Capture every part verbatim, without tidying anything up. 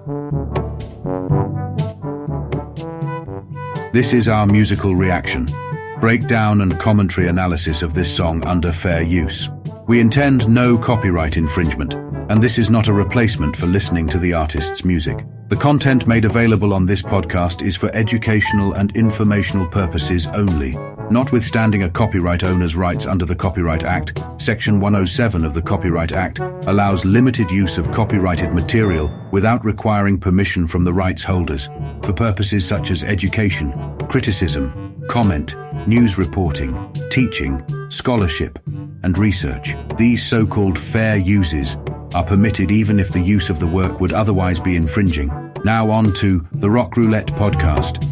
This is our musical reaction, breakdown and commentary analysis of this song under fair use. We intend no copyright infringement, and this is not a replacement for listening to the artist's music. The content made available on this podcast is for educational and informational purposes only, notwithstanding a copyright owner's rights under the Copyright Act. Section one oh seven of the Copyright Act allows limited use of copyrighted material without requiring permission from the rights holders for purposes such as education, criticism, comment, news reporting, teaching, scholarship, and research. These so-called fair uses are permitted even if the use of the work would otherwise be infringing. Now on to the Rock Roulette podcast.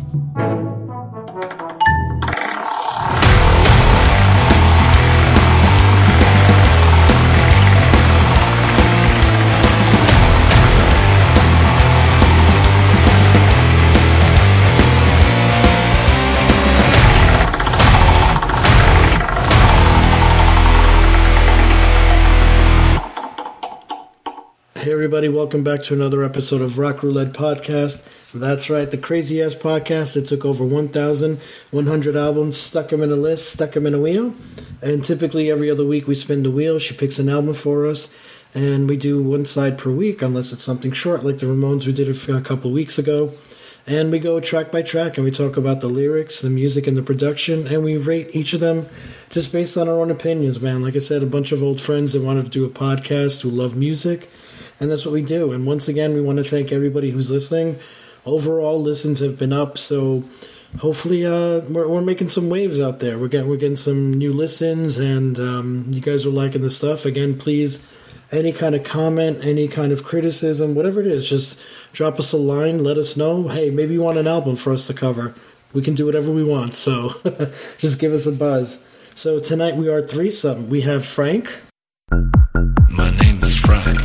Hey everybody, welcome back to another episode of Rock Roulette Podcast. That's right, the crazy ass podcast that took over one thousand one hundred albums, stuck them in a list, stuck them in a wheel, and typically every other week we spin the wheel. She picks an album for us, and we do one side per week, unless it's something short like the Ramones we did a couple of weeks ago. And we go track by track, and we talk about the lyrics, the music, and the production, and we rate each of them just based on our own opinions, man. Like I said, a bunch of old friends that wanted to do a podcast who love music, and that's what we do. And once again, we want to thank everybody who's listening. Overall, listens have been up, so hopefully uh, we're, we're making some waves out there. We're getting, we're getting some new listens, and um, you guys are liking the stuff. Again, please, any kind of comment, any kind of criticism, whatever it is, just drop us a line, let us know. Hey, maybe you want an album for us to cover. We can do whatever we want, so just give us a buzz. So tonight we are threesome. We have Frank. My name is Frank.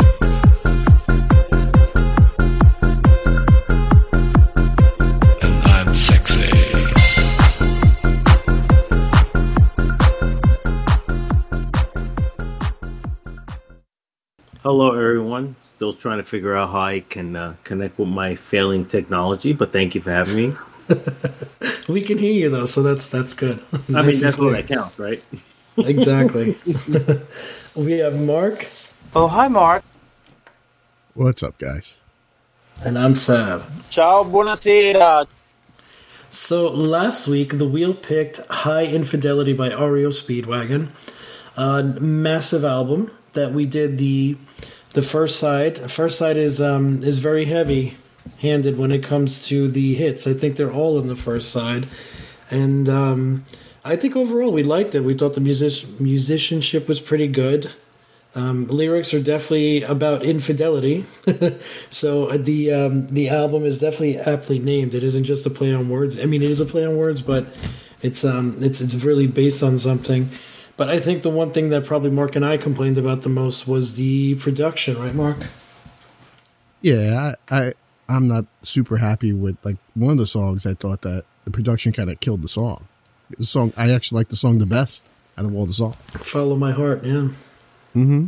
Hello, everyone. Still trying to figure out how I can uh, connect with my failing technology, but thank you for having me. We can hear you, though, so that's that's good. I Nice mean, that's and what clear. that counts, right? Exactly. We have Mark. Oh, hi, Mark. What's up, guys? And I'm Sab. Ciao, buonasera. So last week, the wheel picked High Infidelity by R E O Speedwagon, a massive album that we did the the first side. First side is um is very heavy handed when it comes to the hits. I think they're all in the first side, and um, I think overall we liked it. We thought the music musicianship was pretty good. Um, lyrics are definitely about infidelity, so the um, the album is definitely aptly named. It isn't just a play on words. I mean, it is a play on words, but it's um it's it's really based on something. But I think the one thing that probably Mark and I complained about the most was the production, right, Mark? Yeah, I, I I'm not super happy with like one of the songs. I thought that the production kind of killed the song. The song I actually like the song the best out of all the songs. Follow My Heart, yeah. Mm-hmm.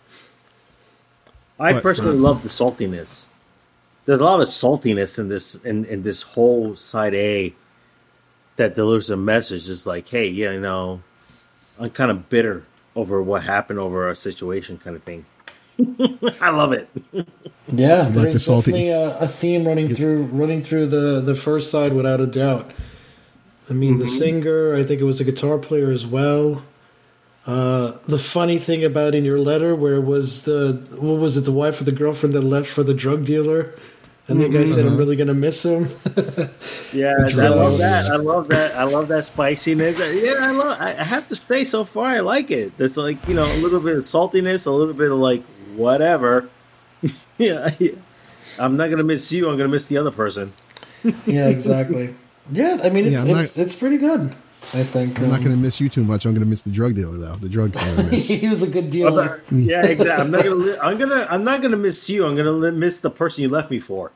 I What? personally love the saltiness. There's a lot of saltiness in this in, in this whole side A that delivers a message. It's like, hey, yeah, you know, I'm kind of bitter over what happened over our situation, kind of thing. I love it. Yeah, like there's the salty- definitely a, a theme running through running through the, the first side without a doubt. I mean, Mm-hmm. the singer, I think it was a guitar player as well. Uh, the funny thing about in your letter, where it was the what was it, the wife or the girlfriend that left for the drug dealer, and the guy said, "I'm really gonna miss him." Yeah, I love that. I love that. I love that spiciness. Yeah, I love. I I have to say, so far, I like it. There's like, you know, a little bit of saltiness, a little bit of like whatever. yeah, yeah, I'm not gonna miss you. I'm gonna miss the other person. Yeah, exactly. Yeah, I mean, it's Yeah, I'm it's, it's pretty good. I think I'm um, not going to miss you too much. I'm going to miss the drug dealer though. The drug dealer miss. he was a good I'm dealer. not- yeah, exactly. I'm not gonna. Li- I'm gonna. I'm not gonna miss you. I'm gonna li- miss the person you left me for.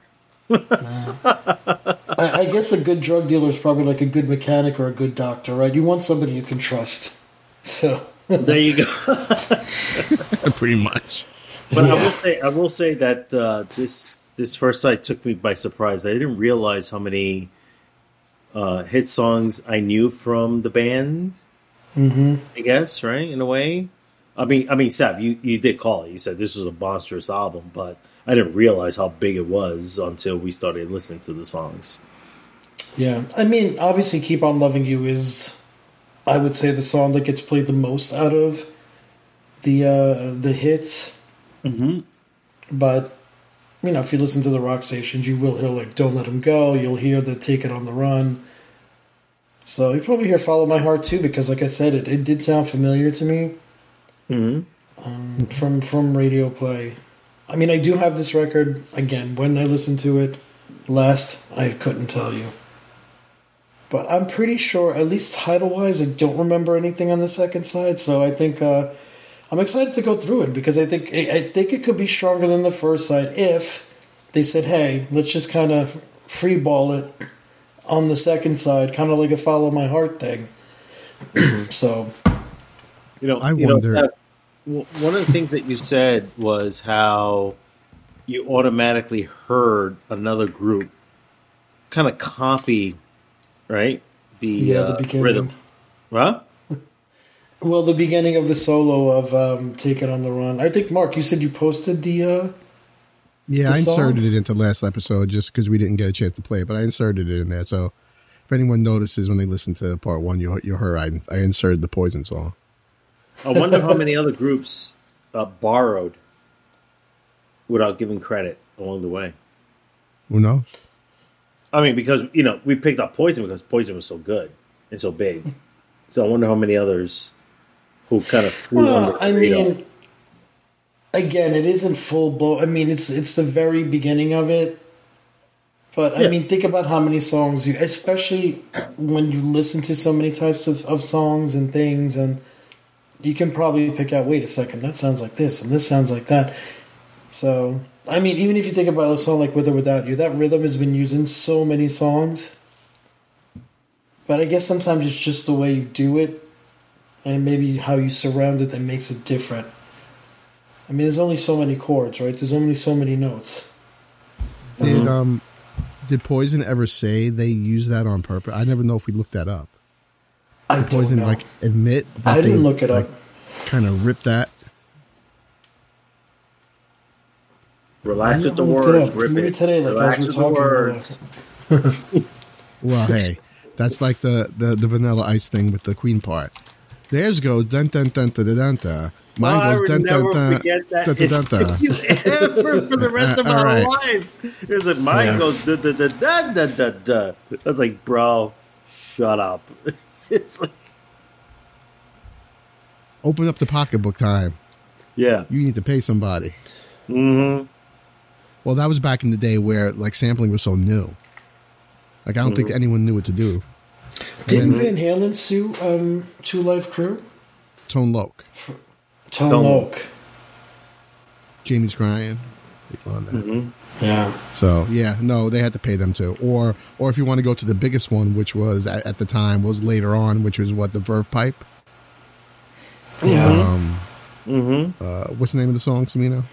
I, I guess a good drug dealer is probably like a good mechanic or a good doctor, right? You want somebody you can trust. So There you go. Pretty much. But I Yeah. will say, I will say that uh, this this first side took me by surprise. I didn't realize how many uh, hit songs I knew from the band. Mm-hmm. I guess, right, in a way. I mean, I mean, Sav, you, you did call it. You said this was a monstrous album, but I didn't realize how big it was until we started listening to the songs. Yeah, I mean, obviously, "Keep on Loving You" is, I would say, the song that gets played the most out of the uh, the hits. Mm-hmm. But you know, if you listen to the rock stations, you will hear like "Don't Let 'Em Go." You'll hear the "Take It on the Run." So you probably hear "Follow My Heart" too, because, like I said, it, it did sound familiar to me Mm-hmm. um, from from radio play. I mean, I do have this record again. When I listened to it last, I couldn't tell you. But I'm pretty sure, at least title-wise, I don't remember anything on the second side. So I think uh, I'm excited to go through it because I think I I think it could be stronger than the first side if they said, "Hey, let's just kind of freeball it on the second side, kind of like a Follow My Heart thing." So You know, I you know, wonder- that- w- one of the things that you said was how you automatically heard another group kind of copy, right? The yeah, uh, the beginning. rhythm. Huh? Well, the beginning of the solo of um, "Take It on the Run." I think, Mark, you said you posted the. Uh, Yeah, The I inserted song? it into last episode just because we didn't get a chance to play it, but I inserted it in there. So if anyone notices when they listen to part one, you'll, you'll hear I, I inserted the Poison song. I wonder how many other groups uh, borrowed without giving credit along the way. Who knows? I mean, because you know we picked up Poison because Poison was so good and so big. So I wonder how many others who kind of flew well, under the I radar. mean, again, it isn't full blow. I mean, it's it's the very beginning of it. But I Yeah. mean, think about how many songs you, especially when you listen to so many types of, of songs and things, and you can probably pick out. Wait a second, that sounds like this, and this sounds like that. So, I mean, even if you think about a song like "With or Without You," that rhythm has been used in so many songs. But I guess sometimes it's just the way you do it, and maybe how you surround it that makes it different. I mean, there's only so many chords, right? There's only so many notes. Did um did Poison ever say they used that on purpose? I never know if we looked that up. I Did Poison don't know. like admit that I didn't they, look it like, up. kind of ripped that? Relax I with the looked it words, up. rip Maybe it. today, like, Relax as we're with the talking, words. Well, hey, that's like the, the, the Vanilla Ice thing with the Queen part. Theirs goes dun dun dun dun dun dun. dun. Mine I goes would dun dun never dun forget that dun dun dun. dun. ever for the rest of Uh, all our right. life. It's like mine Yeah. goes da da da da da da da. I was like, bro, shut up. It's like, Open up the pocketbook time. yeah. You need to pay somebody. Mm-hmm. Well, that was back in the day where like sampling was so new. Like I don't think anyone knew what to do. Didn't then- Van Halen sue um, Two Life Crew? Tone Loc, Tone Tone Loc. Jamie's crying. It's on that. Mm-hmm. Yeah. So yeah, no, they had to pay them too. Or or if you want to go to the biggest one, which was at, at the time was later on, which was what the Verve Pipe. Yeah. Um, Mm-hmm. uh, what's the name of the song, Samino?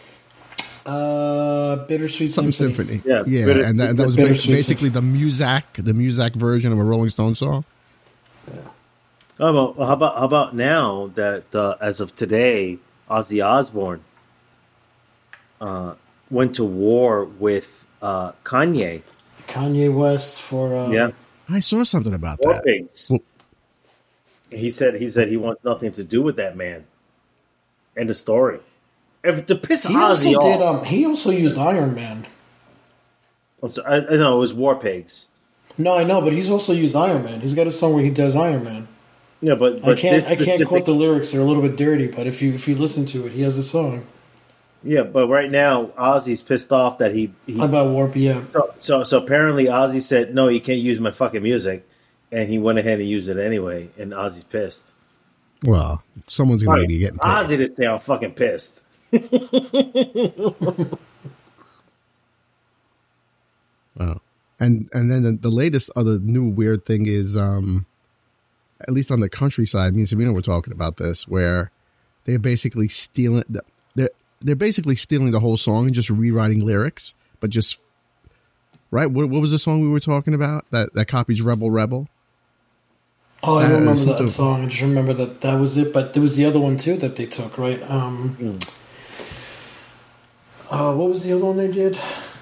Uh, Bittersweet Something Symphony. Symphony. Yeah, yeah, Bitter- and that, that was ba- Bittersweet basically the Muzak, the Muzak version of a Rolling Stone song. How about how about how about now that uh, as of today, Ozzy Osbourne uh, went to war with uh, Kanye. Kanye West for uh, yeah, I saw something about war that. pigs. Well- He said he said he wants nothing to do with that man. End of story. If to piss He also Ozzy did. off, Um, he also used Iron Man. I'm sorry, I, I know it was war pigs. No, I know, but he's also used Iron Man. He's got a song where he does Iron Man. Yeah, but, I but can't. this I can't specific- quote the lyrics; they're a little bit dirty. But if you if you listen to it, he has a song Yeah, but right now Ozzy's pissed off that he, he about Warp. Yeah, so, so so apparently Ozzy said no, you can't use my fucking music, and he went ahead and used it anyway, and Ozzy's pissed. Well, someone's going to be getting paid. Ozzy didn't say I'm fucking pissed. Wow. And and then the, the latest other new weird thing is, um, at least on the countryside, me and Savino were talking about this, where they're basically stealing. They're, they're basically stealing the whole song and just rewriting lyrics, but just right. What, what was the song we were talking about? That that copies Rebel Rebel. Oh, Sad, I don't remember something- that song. I just remember that that was it. But there was the other one too that they took, right? Um, Mm. uh, what was the other one they did?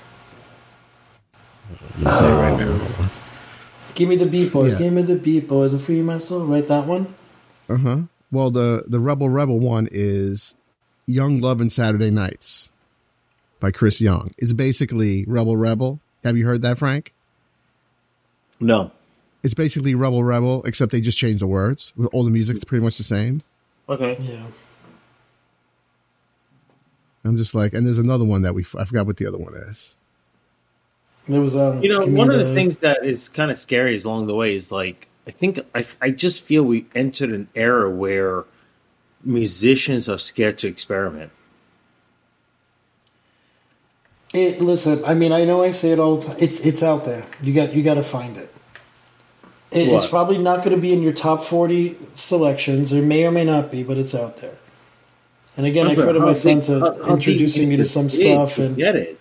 Let's say right now. Give me the beat, boys. Yeah. Give me the beat, boys. And free my soul. Right, that one. Uh huh. Well, the the Rebel Rebel one is Young Love and Saturday Nights by Chris Young. It's basically Rebel Rebel. Have you heard that, Frank? No. It's basically Rebel Rebel, except they just changed the words. All the music's pretty much the same. Okay. Yeah. I'm just like, and there's another one that we I forgot what the other one is. There was um. You know, Give Me one of the the- things that is kind of scary is along the way is like, I think, I, I just feel we entered an era where musicians are scared to experiment. It, listen, I mean, I know I say it all the time. It's it's out there. You got you got to find it. it it's What? probably not going to be in your top forty selections. It may or may not be, but it's out there. And again, I Okay, credit how my son deep- to how- how introducing deep me to is some it stuff, to and get it.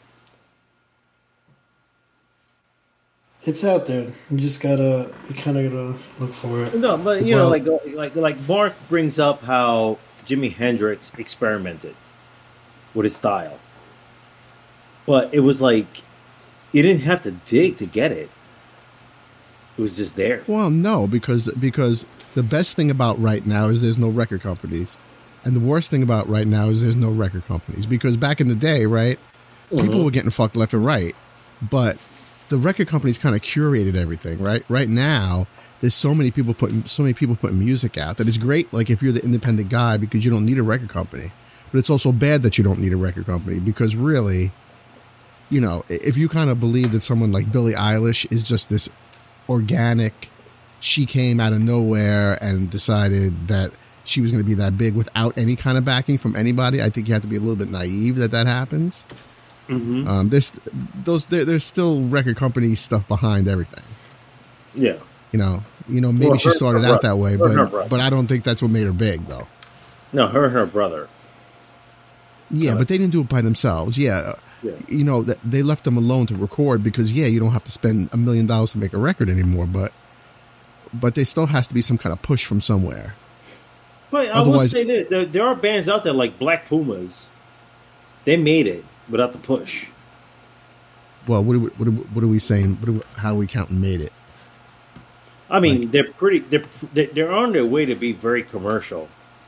it's out there. You just gotta, you kind of gotta look for it. No, but you Well- know, like like like Mark brings up how Jimi Hendrix experimented with his style, but it was like you didn't have to dig to get it; it was just there. Well, no, because because the best thing about right now is there's no record companies, and the worst thing about right now is there's no record companies. Because back in the day, right, people were getting fucked left and right, but the record companies kind of curated everything. Right, right now there's so many people putting so many people putting music out that it's great. Like if you're the independent guy, because you don't need a record company, but it's also bad that you don't need a record company because really, you know, if you kind of believe that someone like Billie Eilish is just this organic, she came out of nowhere and decided that she was going to be that big without any kind of backing from anybody, I think you have to be a little bit naive that that happens. Mm-hmm. Um, there's those there, there's still record company stuff behind everything. Yeah, You know, you know, maybe Well, she her- started her out that way, brother. Her but brother. but I don't think that's what made her big, though. no, her and her brother. Yeah, but they didn't do it by themselves. Yeah, Yeah. you know, th- they left them alone to record because yeah, you don't have to spend a million dollars to make a record anymore, but but there still has to be some kind of push from somewhere. But I will Otherwise- say this: there, there are bands out there like Black Pumas. They made it without the push. Well, what are we, what are, we- what are we saying? What are we, how are we counting made it? I mean, Like- they're pretty. They're they're they're on their way to be very commercial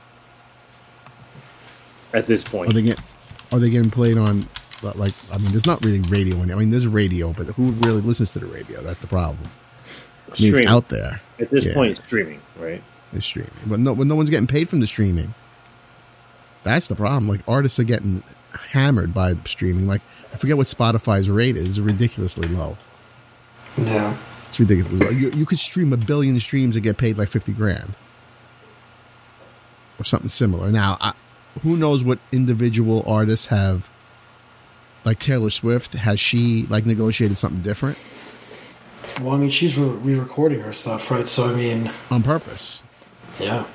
at this point. Are they get are they getting played on? Like, I mean, there's not really radio in it. I mean, there's radio, but who really listens to the radio? That's the problem. I mean, Streaming. it's out there. At this Yeah. point, it's streaming, right? It's streaming, but no, but no one's getting paid from the streaming. That's the problem. Like artists are getting hammered by streaming. Like I forget what Spotify's rate is. It's ridiculously low. Yeah. It's ridiculously low. You, you could stream a billion streams and get paid like fifty grand or something similar. Now, I, who knows what individual artists have? Like Taylor Swift, has she like negotiated something different Well, I mean, she's re- re-recording her stuff, right? So, I mean, on purpose? yeah.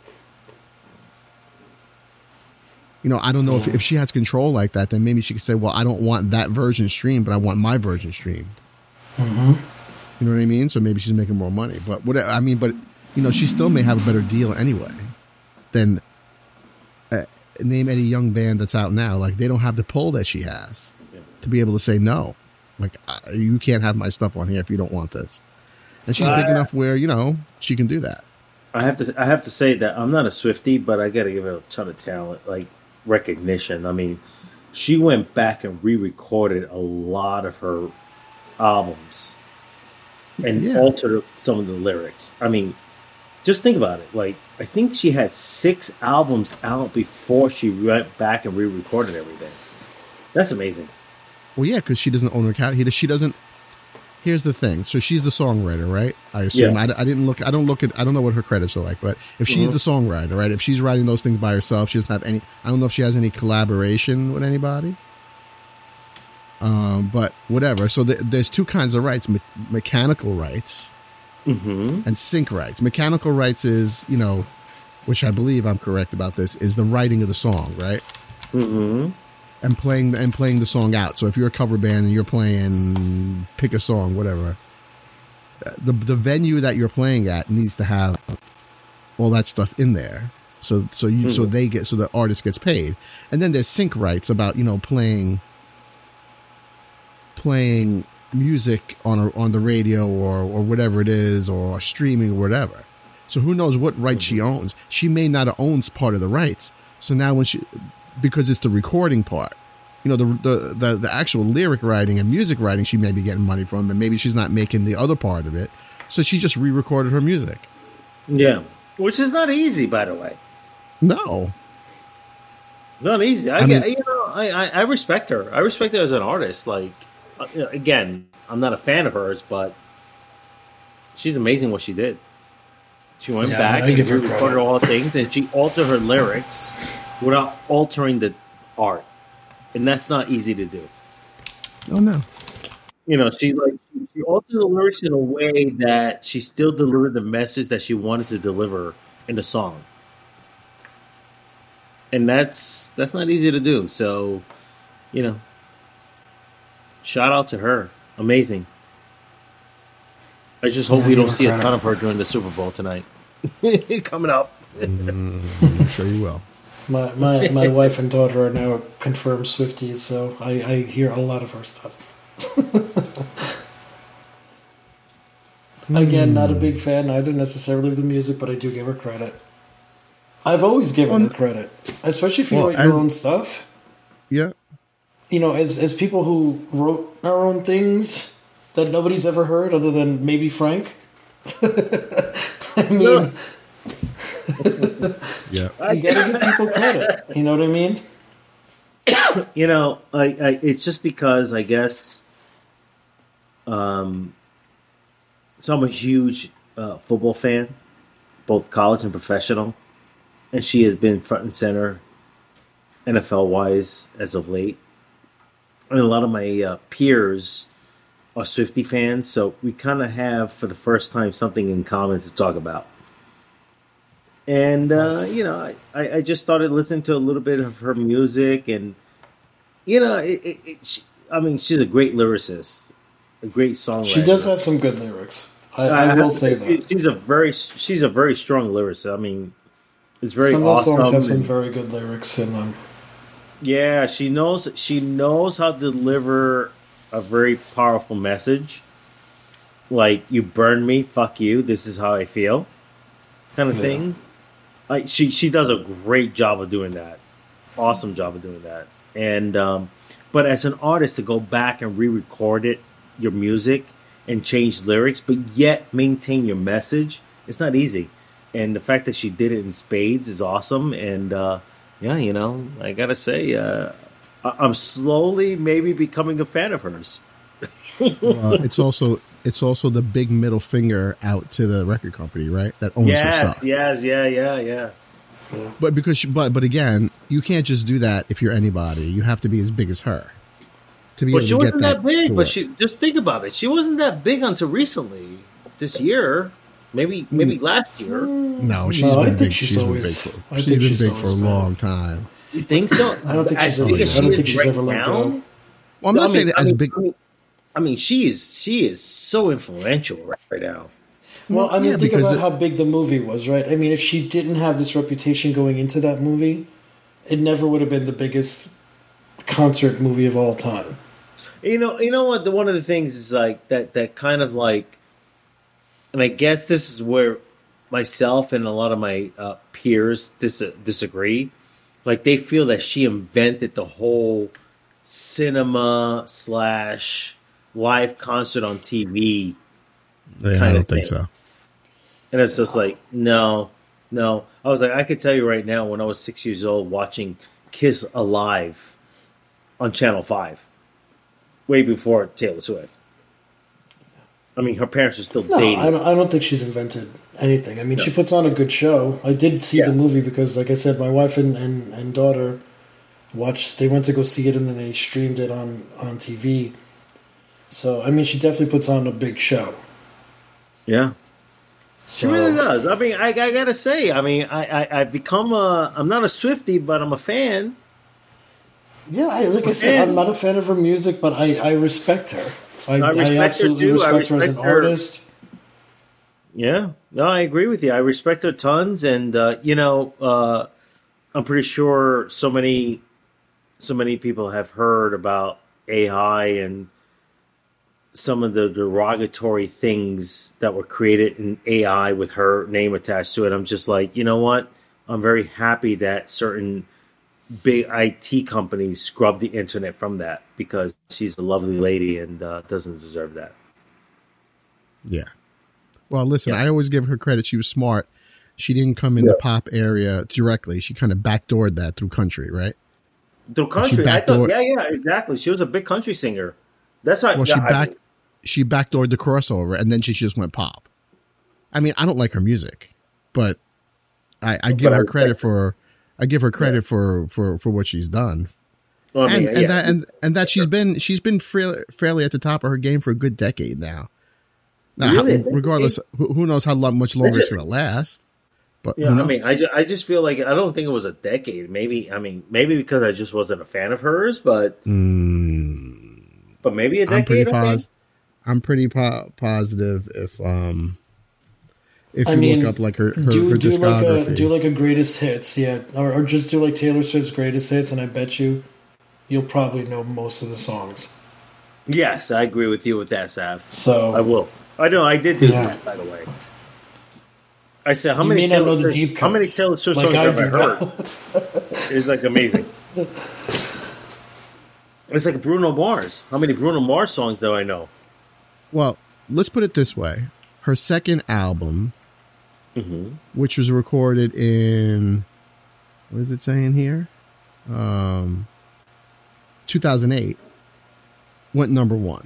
You know, I don't know if, if she has control like that, then maybe she could say, well, I don't want that version streamed, but I want my version streamed. Mm-hmm. You know what I mean? So maybe she's making more money. But what I mean, but, you know, she still may have a better deal anyway than uh, name any young band that's out now. Like, they don't have the pull that she has to be able to say no. Like, uh, you can't have my stuff on here if you don't want this. And she's big Uh, enough where, you know, she can do that. I have to. I have to say that I'm not a Swiftie, but I got to give her a ton of talent, like recognition. I mean, she went back and re-recorded a lot of her albums and Yeah. altered some of the lyrics. I mean, just think about it. Like, I think she had six albums out before she went back and re-recorded everything. That's amazing. Well, yeah, because she doesn't own her cat. He she doesn't. Here's the thing. So she's the songwriter, right? I assume. Yeah. I, I didn't look. I don't look at. I don't know what her credits are like. But if she's Mhm. the songwriter, right? If she's writing those things by herself, she doesn't have any. I don't know if she has any collaboration with anybody. Um, but whatever. So th- there's two kinds of rights: me- mechanical rights Mm-hmm. and sync rights. Mechanical rights is, you know, which I believe I'm correct about this, is the writing of the song, right? Mm-hmm. and playing and playing the song out. So if you're a cover band and you're playing, pick a song, whatever, the the venue that you're playing at needs to have all that stuff in there. So so you mm-hmm. so they get so the artist gets paid, and then there's sync rights about you know playing playing music on a, on the radio or or whatever it is, or streaming or whatever. So who knows what rights mm-hmm. she owns? She may not have owns part of the rights. So now when she, because it's the recording part, you know, the, the the the actual lyric writing and music writing, she may be getting money from, and maybe she's not making the other part of it. So she just re-recorded her music. Yeah, which is not easy, by the way. No, not easy. I, I mean, you know, I, I I respect her. I respect her as an artist. Like, again, I'm not a fan of hers, but she's amazing what she did. She went yeah, back I mean, and recorded all the things, and she altered her lyrics without altering the art, and that's not easy to do. Oh no, you know, she like she altered the lyrics in a way that she still delivered the message that she wanted to deliver in the song, and that's that's not easy to do. So, you know, shout out to her, amazing. I just hope yeah, we don't see a ton of her during the Super Bowl tonight. Coming up. mm, I'm sure you will. My my my wife and daughter are now confirmed Swifties, so I, I hear a lot of her stuff. Again, not a big fan either necessarily of the music, but I do give her credit. I've always given well, her credit, especially if you well, write your as, own stuff. Yeah. You know, as as people who wrote our own things that nobody's ever heard other than maybe Frank. I mean, no. yeah, you gotta give people credit. You know what I mean? You know, I, I it's just because I guess, um, so I'm a huge uh, football fan, both college and professional, and she has been front and center, N F L wise as of late, and a lot of my uh, peers are Swiftie fans, so we kind of have, for the first time, something in common to talk about. And, uh, nice. you know, I, I just started listening to a little bit of her music, and, you know, it, it, it, she, I mean, she's a great lyricist, a great songwriter. She does have some good lyrics. I, I, I will say that. She's a very she's a very strong lyricist. I mean, it's very some awesome. Some of those songs have some very good lyrics in them. Yeah, she knows she knows how to deliver a very powerful message, like "you burned me, fuck you. This is how I feel," kind of yeah. thing. Like she she does a great job of doing that, awesome job of doing that. And um, but as an artist, to go back and re-record it, your music, and change lyrics, but yet maintain your message, it's not easy. And the fact that she did it in spades is awesome. And uh, yeah, you know, I gotta say. Uh, I'm slowly maybe becoming a fan of hers. uh, it's also it's also the big middle finger out to the record company, right? That owns yes, her stuff. Yes, yeah, yeah, yeah, yeah. But because, she, but but again, you can't just do that if you're anybody. You have to be as big as her to be but able she to wasn't get that, that big. But she just think about it. She wasn't that big until recently. This year, maybe maybe mm. last year. No, she's no, been I big. She's, she's always, been big for. I She's been she's big for a been. long time. You think so? I don't think she's. Always, I don't think she's right ever let go. Well, I'm no, not I saying mean, as I mean, big. I mean, I mean, she is she is so influential right, right now. Well, I mean, yeah, think about it, how big the movie was, right? I mean, if she didn't have this reputation going into that movie, it never would have been the biggest concert movie of all time. You know, you know what? The, one of the things is like that. That kind of like, and I guess this is where myself and a lot of my uh, peers dis- disagree. Like they feel that she invented the whole cinema slash live concert on T V. Yeah, I don't think so. And it's just like, no, no. I was like, I could tell you right now, when I was six years old, watching Kiss Alive on Channel Five, way before Taylor Swift. I mean, her parents are still no, dating. I don't, I don't think she's invented anything. I mean, no. She puts on a good show. I did see yeah. the movie because, like I said, my wife and, and, and daughter watched. They went to go see it, and then they streamed it on, on T V. So, I mean, she definitely puts on a big show. Yeah. She so, really does. I mean, I, I gotta say, I mean, I, I, I've become a, I'm not a Swiftie, but I'm a fan. Yeah, I, like I said, I'm not a fan of her music, but I, I respect her. I, I I, respect absolutely her too. I respect, her as respect an her. artist. Yeah, no, I agree with you. I respect her tons, and uh, you know, uh, I'm pretty sure so many, so many people have heard about A I and some of the derogatory things that were created in A I with her name attached to it. I'm just like, you know what? I'm very happy that certain big I T companies scrub the internet from that because she's a lovely lady and uh, doesn't deserve that. Yeah. Well, listen, Yeah. I always give her credit. She was smart. She didn't come in the pop area directly. She kind of backdoored that through country, right? The country, I backdoored- thought, yeah, yeah, exactly. She was a big country singer. That's how. Well, she yeah, I- back she backdoored the crossover, and then she just went pop. I mean, I don't like her music, but I, I give But I her credit respect for I give her credit for, for, for what she's done, well, I and mean, and yeah. that and, and that she's been she's been fairly, fairly at the top of her game for a good decade now. Now, Really? how- regardless, who, who knows how lo- much longer it's going to last? But Yeah, who I knows? mean, I, ju- I just feel like I don't think it was a decade. Maybe I mean, maybe because I just wasn't a fan of hers, but Mm, but maybe a I'm pretty decade. I think. pos- I'm pretty po- positive if um if I you mean, look up like her her, do her do like discography. a do like a greatest hits, yeah, or, or just do like Taylor Swift's greatest hits, and I bet you you'll probably know most of the songs. Yes, I agree with you with that, Sav. So I will. I know I did do Yeah. that, by the way. I said, how You many may not Taylor know the Swift, deep how many cuts, Taylor Swift like songs I have I do heard? now. It's like amazing. It's like Bruno Mars. How many Bruno Mars songs do I know? Well, let's put it this way: her second album, Mm-hmm. which was recorded in what is it saying here, um, two thousand eight, went number one.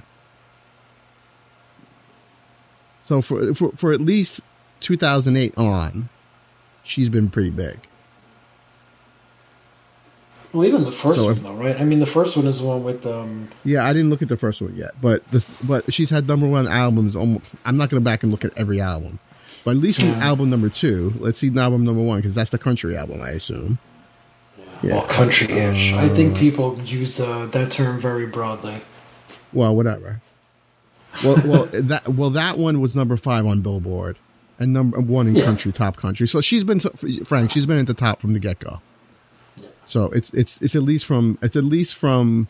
So for for for at least two thousand eight on, she's been pretty big. Well, even the first So one if- though, right? I mean, the first one is the one with um. Yeah, I didn't look at the first one yet, but this, but she's had number one albums. Almost, I'm not going to back and look at every album, but at least from Yeah. album number two, let's see album number one because that's the country album, I assume. Yeah. Well, country-ish. I think people use uh, that term very broadly. Well, whatever. Well, well, that well that one was number five on Billboard, and number one in Yeah. country, top country. So she's been Frank. She's been at the top from the get go. So it's it's it's at least from it's at least from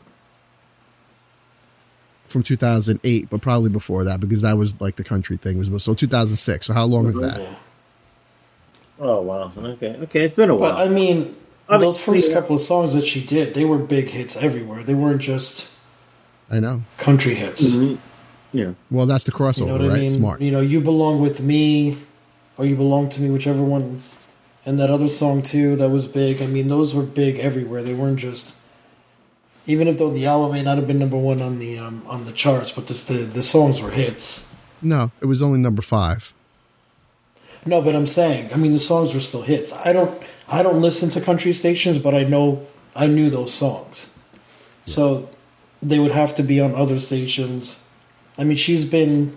from two thousand eight, but probably before that because that was like the country thing was so two thousand six. So how long is that? Yeah. Oh wow. Okay. Okay. It's been a while. But I mean, I mean, those first yeah. couple of songs that she did, they were big hits everywhere. They weren't just I know. country hits. Mhm. Yeah. Well, that's the You crossover, know what right? I mean? Smart. You know, You Belong With Me, or You Belong to Me, whichever one. And that other song, too, that was big. I mean, those were big everywhere. They weren't just... Even if though the album may not have been number one on the um, on the charts, but this, the, the songs were hits. No, it was only number five. No, but I'm saying, I mean, the songs were still hits. I don't I don't listen to country stations, but I know I knew those songs. So they would have to be on other stations. I mean, she's been...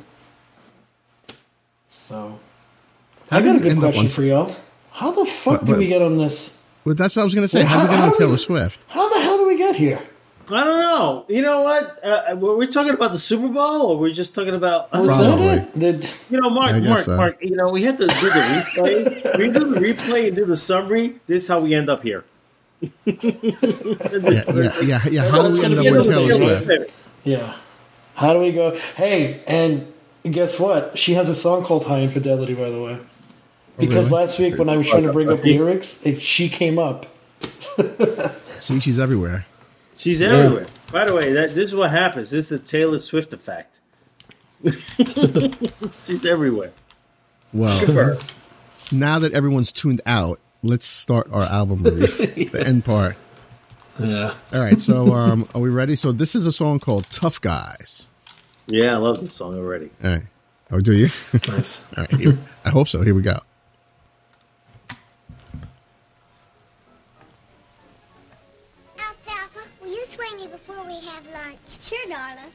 So... How I got a did we good end up question on- for y'all. How the fuck But- did but- we get on this? Well, that's what I was going to say. Well, how did we how- get on how do we- Taylor Swift? How the hell did we get here? I don't know. You know what? Uh, were we talking about the Super Bowl, or were we just talking about? I Was don't know. Probably. that it? Did, You know, Mark, I guess Mark, so. Mark. You know, we had to do the replay. we do the replay and do the summary. This is how we end up here. Yeah, yeah, yeah. yeah. How do we That's end gonna up be with another Taylor thing, Swift? yeah. How do we go? Hey, and guess what? She has a song called High Infidelity, by the way. Because really? last week when I was trying to bring up lyrics, it, she came up. See, she's everywhere. She's everywhere. By the way, that this is what happens. This is the Taylor Swift effect. She's everywhere. Well, Good for her. now that everyone's tuned out, let's start our album review, the end part. Yeah. All right, so um, are we ready? So this is a song called "Tough Guys." Yeah, I love this song already. All right. Oh, do you? Nice. All right. Here, I hope so. Here we go. Alfalfa, will you swing me before we have lunch? Sure, darling.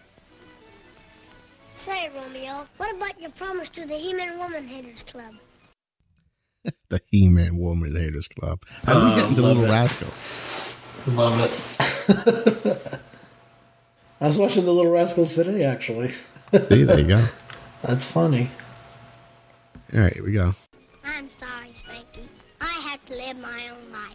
Say, Romeo, what about your promise to the He-Man Woman Haters Club? The He-Man Woman Haters Club. How do we get into love Little it. Rascals? Love it. I was watching The Little Rascals today, actually. See, there you go. That's funny. All right, here we go. I'm sorry, Spanky. I have to live my own life.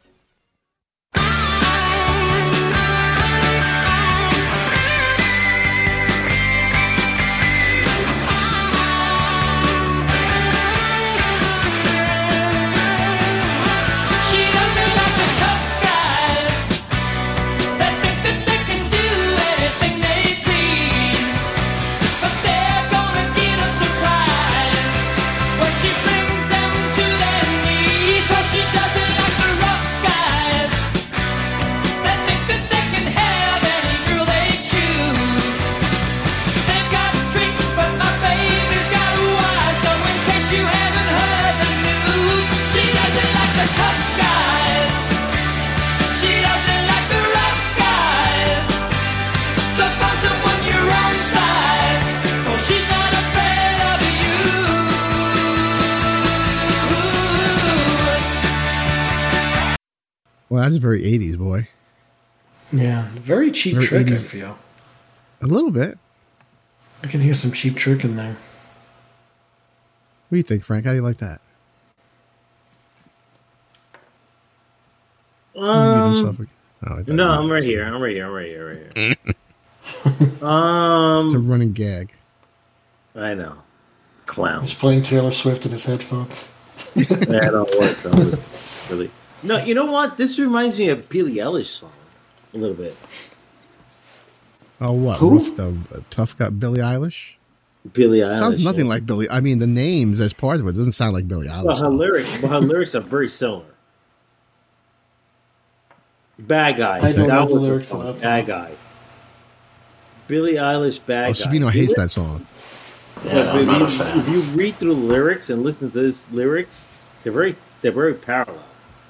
Well, that's very eighties, boy. Yeah, very cheap Very trick, eighties. I feel. A little bit. I can hear some cheap trick in there. What do you think, Frank? How do you like that? Um, Oh, I thought no, you I'm were- right here. I'm right here. I'm right here. Right here. um, It's a running gag. I know, clowns. He's playing Taylor Swift in his headphones. That don't work. Though. Really. No, you know what? This reminds me of Billie Eilish song a little bit. Oh, what? Who? Roof the uh, tough guy, Billie Eilish? Billie Eilish Sounds nothing yeah. like Billie. I mean, the names as part of it doesn't sound like Billie Eilish. Well, her though. lyrics, well, her lyrics are very similar. Bad guy. I don't That know the was lyrics song. of that Bad song. guy. Billie Eilish, bad Oh, guy. Savino hates that song. Yeah, But I'm if, not you, a fan. if you read through the lyrics and listen to this lyrics, they're very they're very parallel.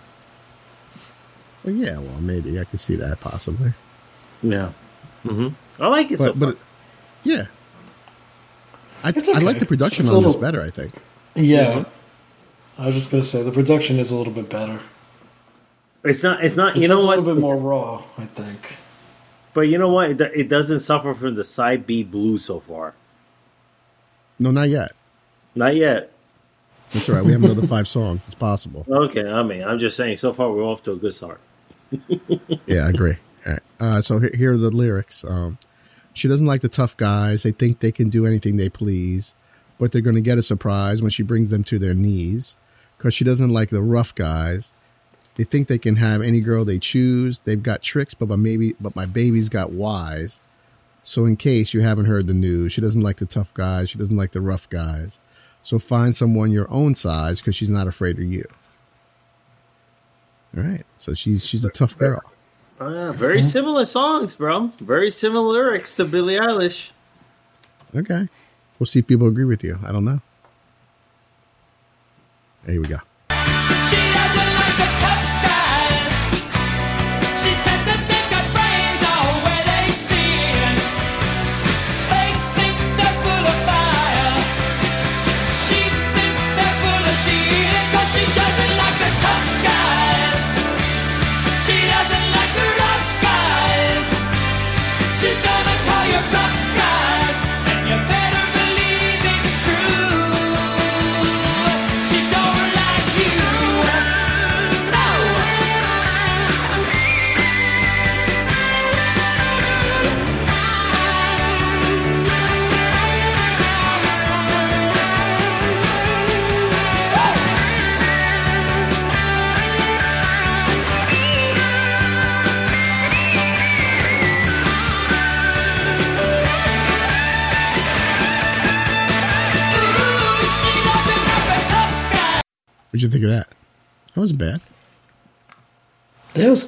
Well, yeah, well, maybe I could see that possibly. Yeah. Mm-hmm. I like it so But, but far. it- yeah, I, It's I okay. like the production It's a on this little- better. I think. Yeah. I was just going to say, the production is a little bit better. It's not. It's not. It You know sounds what? a little bit more raw, I think. But you know what? It, it doesn't suffer from the side B blues so far. No, not yet. Not yet. That's all right. We have another five songs. It's possible. Okay. I mean, I'm just saying. So far, we're off to a good start. Yeah, I agree. All right. Uh, so here, here are the lyrics. Um, she doesn't like the tough guys. They think they can do anything they please, but they're going to get a surprise when she brings them to their knees. Because she doesn't like the rough guys. They think they can have any girl they choose. They've got tricks, but my baby, but my baby's got wise. So in case you haven't heard the news, she doesn't like the tough guys. She doesn't like the rough guys. So find someone your own size because she's not afraid of you. All right. So she's she's a tough girl. Oh, yeah, very similar songs, bro. Very similar lyrics to Billie Eilish. Okay. We'll see if people agree with you. I don't know. Here we go. She doesn't like the tough guys. She says that they've got brains all where they sit. They think they're full of fire. She thinks they're full of shit. 'Cause she doesn't like the tough guys. She doesn't like the rough guys. She's gonna call you rough guys. And you better believe it's true. She don't like you. No. Ooh, she doesn't like the tough guys. What'd you think of that? That wasn't bad. That was.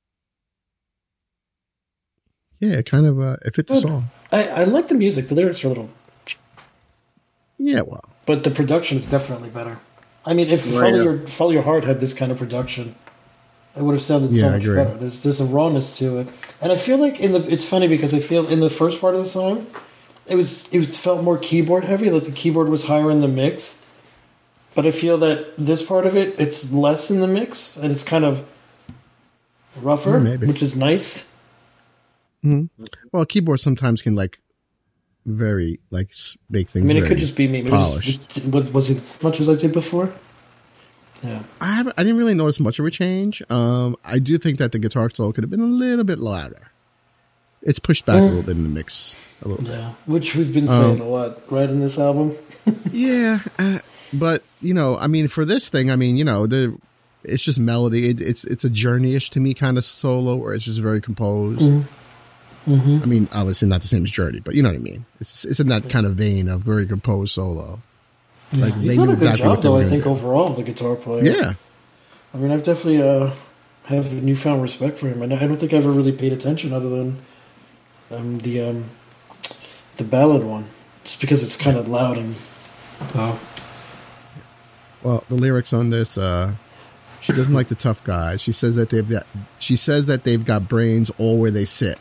Yeah, it kind of uh, it fit the Good. song. I, I like the music. The lyrics are a little. Yeah, well, But the production is definitely better. I mean, if Right, Follow yeah. Your Follow Your Heart had this kind of production, it would have sounded Yeah, so I much agree. better. There's there's a rawness to it, and I feel like in the it's funny because I feel in the first part of the song, it was it was felt more keyboard heavy. Like the keyboard was higher in the mix, but I feel that this part of it it's less in the mix, and it's kind of rougher, Yeah, maybe. which is nice. Mm-hmm. Well, keyboard sometimes can like very like s- make I things. mean, it very could just be me. Maybe polished. just- what was it as much as I did before? Yeah. I haven't. I didn't really notice much of a change. Um, I do think that the guitar solo could have been a little bit louder. It's pushed back a little bit in the mix. A little bit. Yeah, which we've been saying Um, a lot, right, in this album. Yeah, uh, but you know, I mean, for this thing, I mean, you know, the it's just melody. It, it's it's a journey-ish to me kind of solo, where it's just very composed. Mm-hmm. Mm-hmm. I mean, obviously not the same as Journey, but you know what I mean. It's it's in that kind of vein of very composed solo. Like He's they done knew a good exactly what job, they though. were I going think to do. overall, the guitar player. Yeah, I mean, I've definitely uh, have newfound respect for him, and I don't think I ever really paid attention other than um, the um, the ballad one, just because it's kind of loud and. Uh, well, the lyrics on this, uh, she doesn't like the tough guys. She says that they've got, she says that they've got brains all where they sit.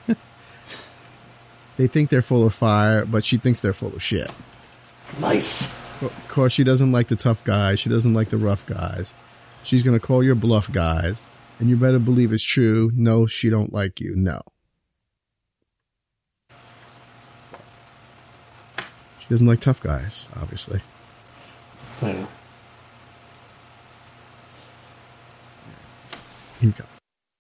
They think they're full of fire, but she thinks they're full of shit. nice. Of course, she doesn't like the tough guys. She doesn't like the rough guys. She's going to call your bluff, guys. And you better believe it's true. No, she don't like you. No. She doesn't like tough guys, obviously. Yeah. Here we go.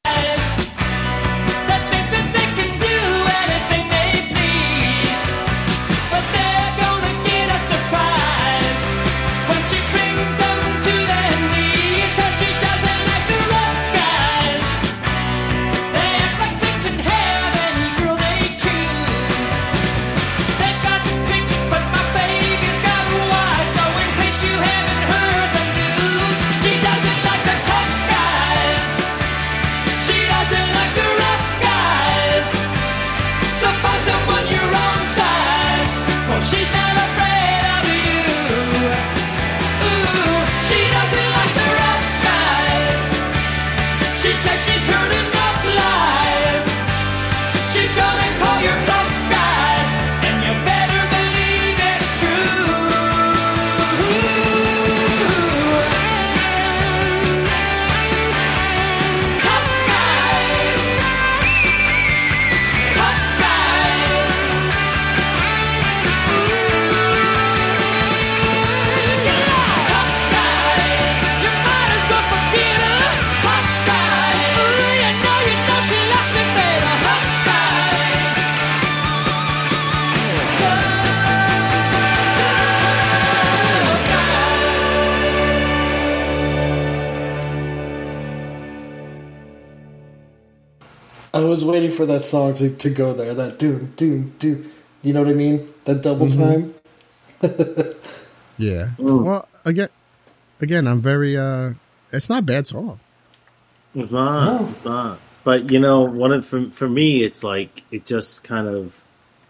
That think that they can do anything they please, but they're gonna get a surprise when she brings them to their knees. 'Cause she doesn't like the rough guys. They act like they can have any girl they choose. They got tricks, but my baby's got wise. So in case you haven't heard the news, she doesn't like the tough guys. She doesn't like the rough guys. So find someone your own size, 'cause she's not afraid of you. Ooh, she doesn't like the rough guys. She says she's heard enough lies. She's gonna call your bluff, guys, and you better believe it's true. Tough guys. Tough guys. Tough guys. You might as well forget her. Tough guys. Ooh, you know, you know she loves me better. Tough guys. I was waiting for that song to, to go there. That doom, doom, doom. You know what I mean? That double time. Yeah. Well, again, again, I'm very, uh, it's not a bad song. It's not. No. It's not. But you know, one of for for me, it's like it just kind of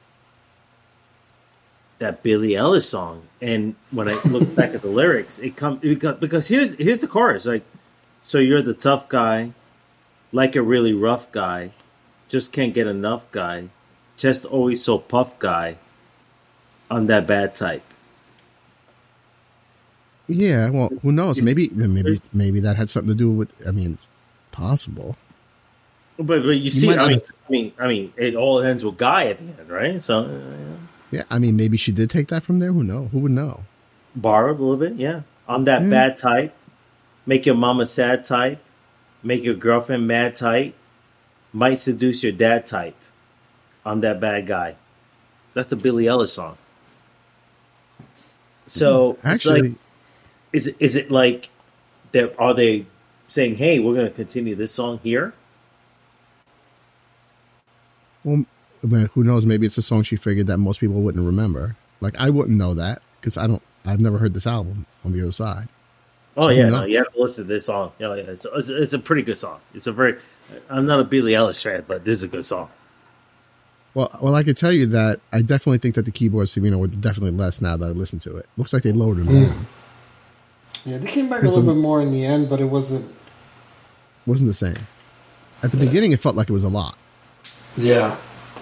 that Billie Eilish song. And when I look back at the lyrics, it comes because here's here's the chorus. Like, so you're the tough guy, like a really rough guy, just can't get enough guy, just always so puff guy, on that bad type. Yeah. Well, who knows? Maybe, maybe, maybe that had something to do with, I mean, it's possible. But but you see, might I not mean, have- I mean, I mean, it all ends with guy at the end, right? So uh, Yeah. I mean, maybe she did take that from there. Who know? Who would know? borrowed a little bit, yeah. On that Yeah. bad type, make your mama sad type, make your girlfriend mad type, might seduce your dad type. On that bad guy. That's a Billie Eilish song. So it's Actually, like, is it is it like that? Are they saying, "Hey, we're going to continue this song here"? well, I mean, who knows? Maybe it's a song she figured that most people wouldn't remember. Like, I wouldn't know that because I don't, I've never heard this album on the other side. Oh So yeah, who no, knows? you have to listen to this song. Yeah, yeah, it's, it's, it's a pretty good song. It's a very. I'm not a Billie Eilish fan, but this is a good song. Well, well, I could tell you that I definitely think that the keyboards, you know, were definitely less now that I listen to it. Looks like they lowered them down. Yeah, they came back a There's little some- bit more in the end, but it wasn't. Wasn't the same. At the beginning, it felt like it was a lot. Yeah.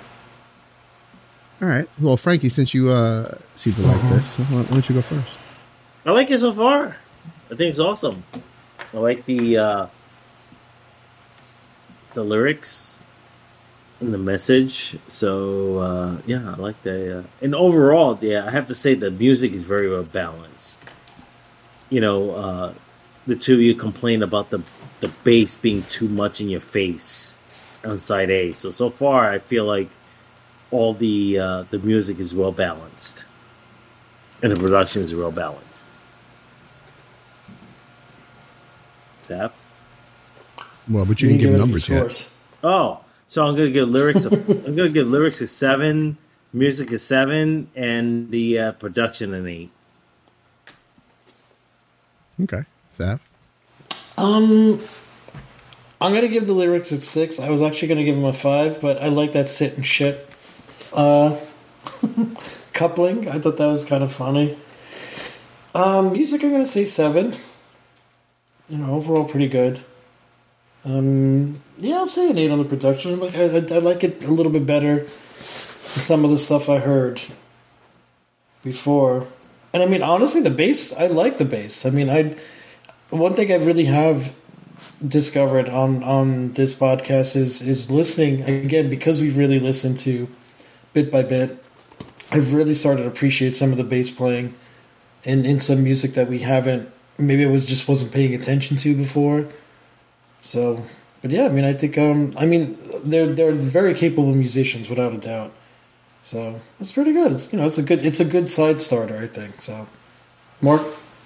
All right. Well, Frankie, since you uh, seem to like this, why why don't you go first? I like it so far. I think it's awesome. I like the uh, the lyrics and the message. So uh, yeah, I like the. Uh, and overall, yeah, I have to say the music is very well balanced. You know, uh, the two of you complain about the the bass being too much in your face on side A. So so far, I feel like all the uh, the music is well balanced, and the production is well balanced. Tap. Well, but you didn't give numbers yet. Oh, so I'm gonna give lyrics. A, I'm gonna give lyrics a seven, music a seven, and the uh, production an eight. Okay, Saf. Um, I'm gonna give the lyrics a six. I was actually gonna give them a five, but I like that sit and shit uh, coupling. I thought that was kind of funny. Um, music, I'm gonna say seven. You know, overall pretty good. Um, yeah, I'll say an eight on the production. Like I, I, I like it a little bit better than some of the stuff I heard before. And I mean, honestly, the bass, I like the bass. I mean, I one thing I really have discovered on, on this podcast is is listening again, because we've really listened to bit by bit. I've really started to appreciate some of the bass playing in, in some music that we haven't. Maybe I was just wasn't paying attention to before. So, but yeah, I mean, I think, um, I mean, they're they're very capable musicians without a doubt. So it's pretty good. It's, you know, it's a good it's a good side starter, I think. So, Mark.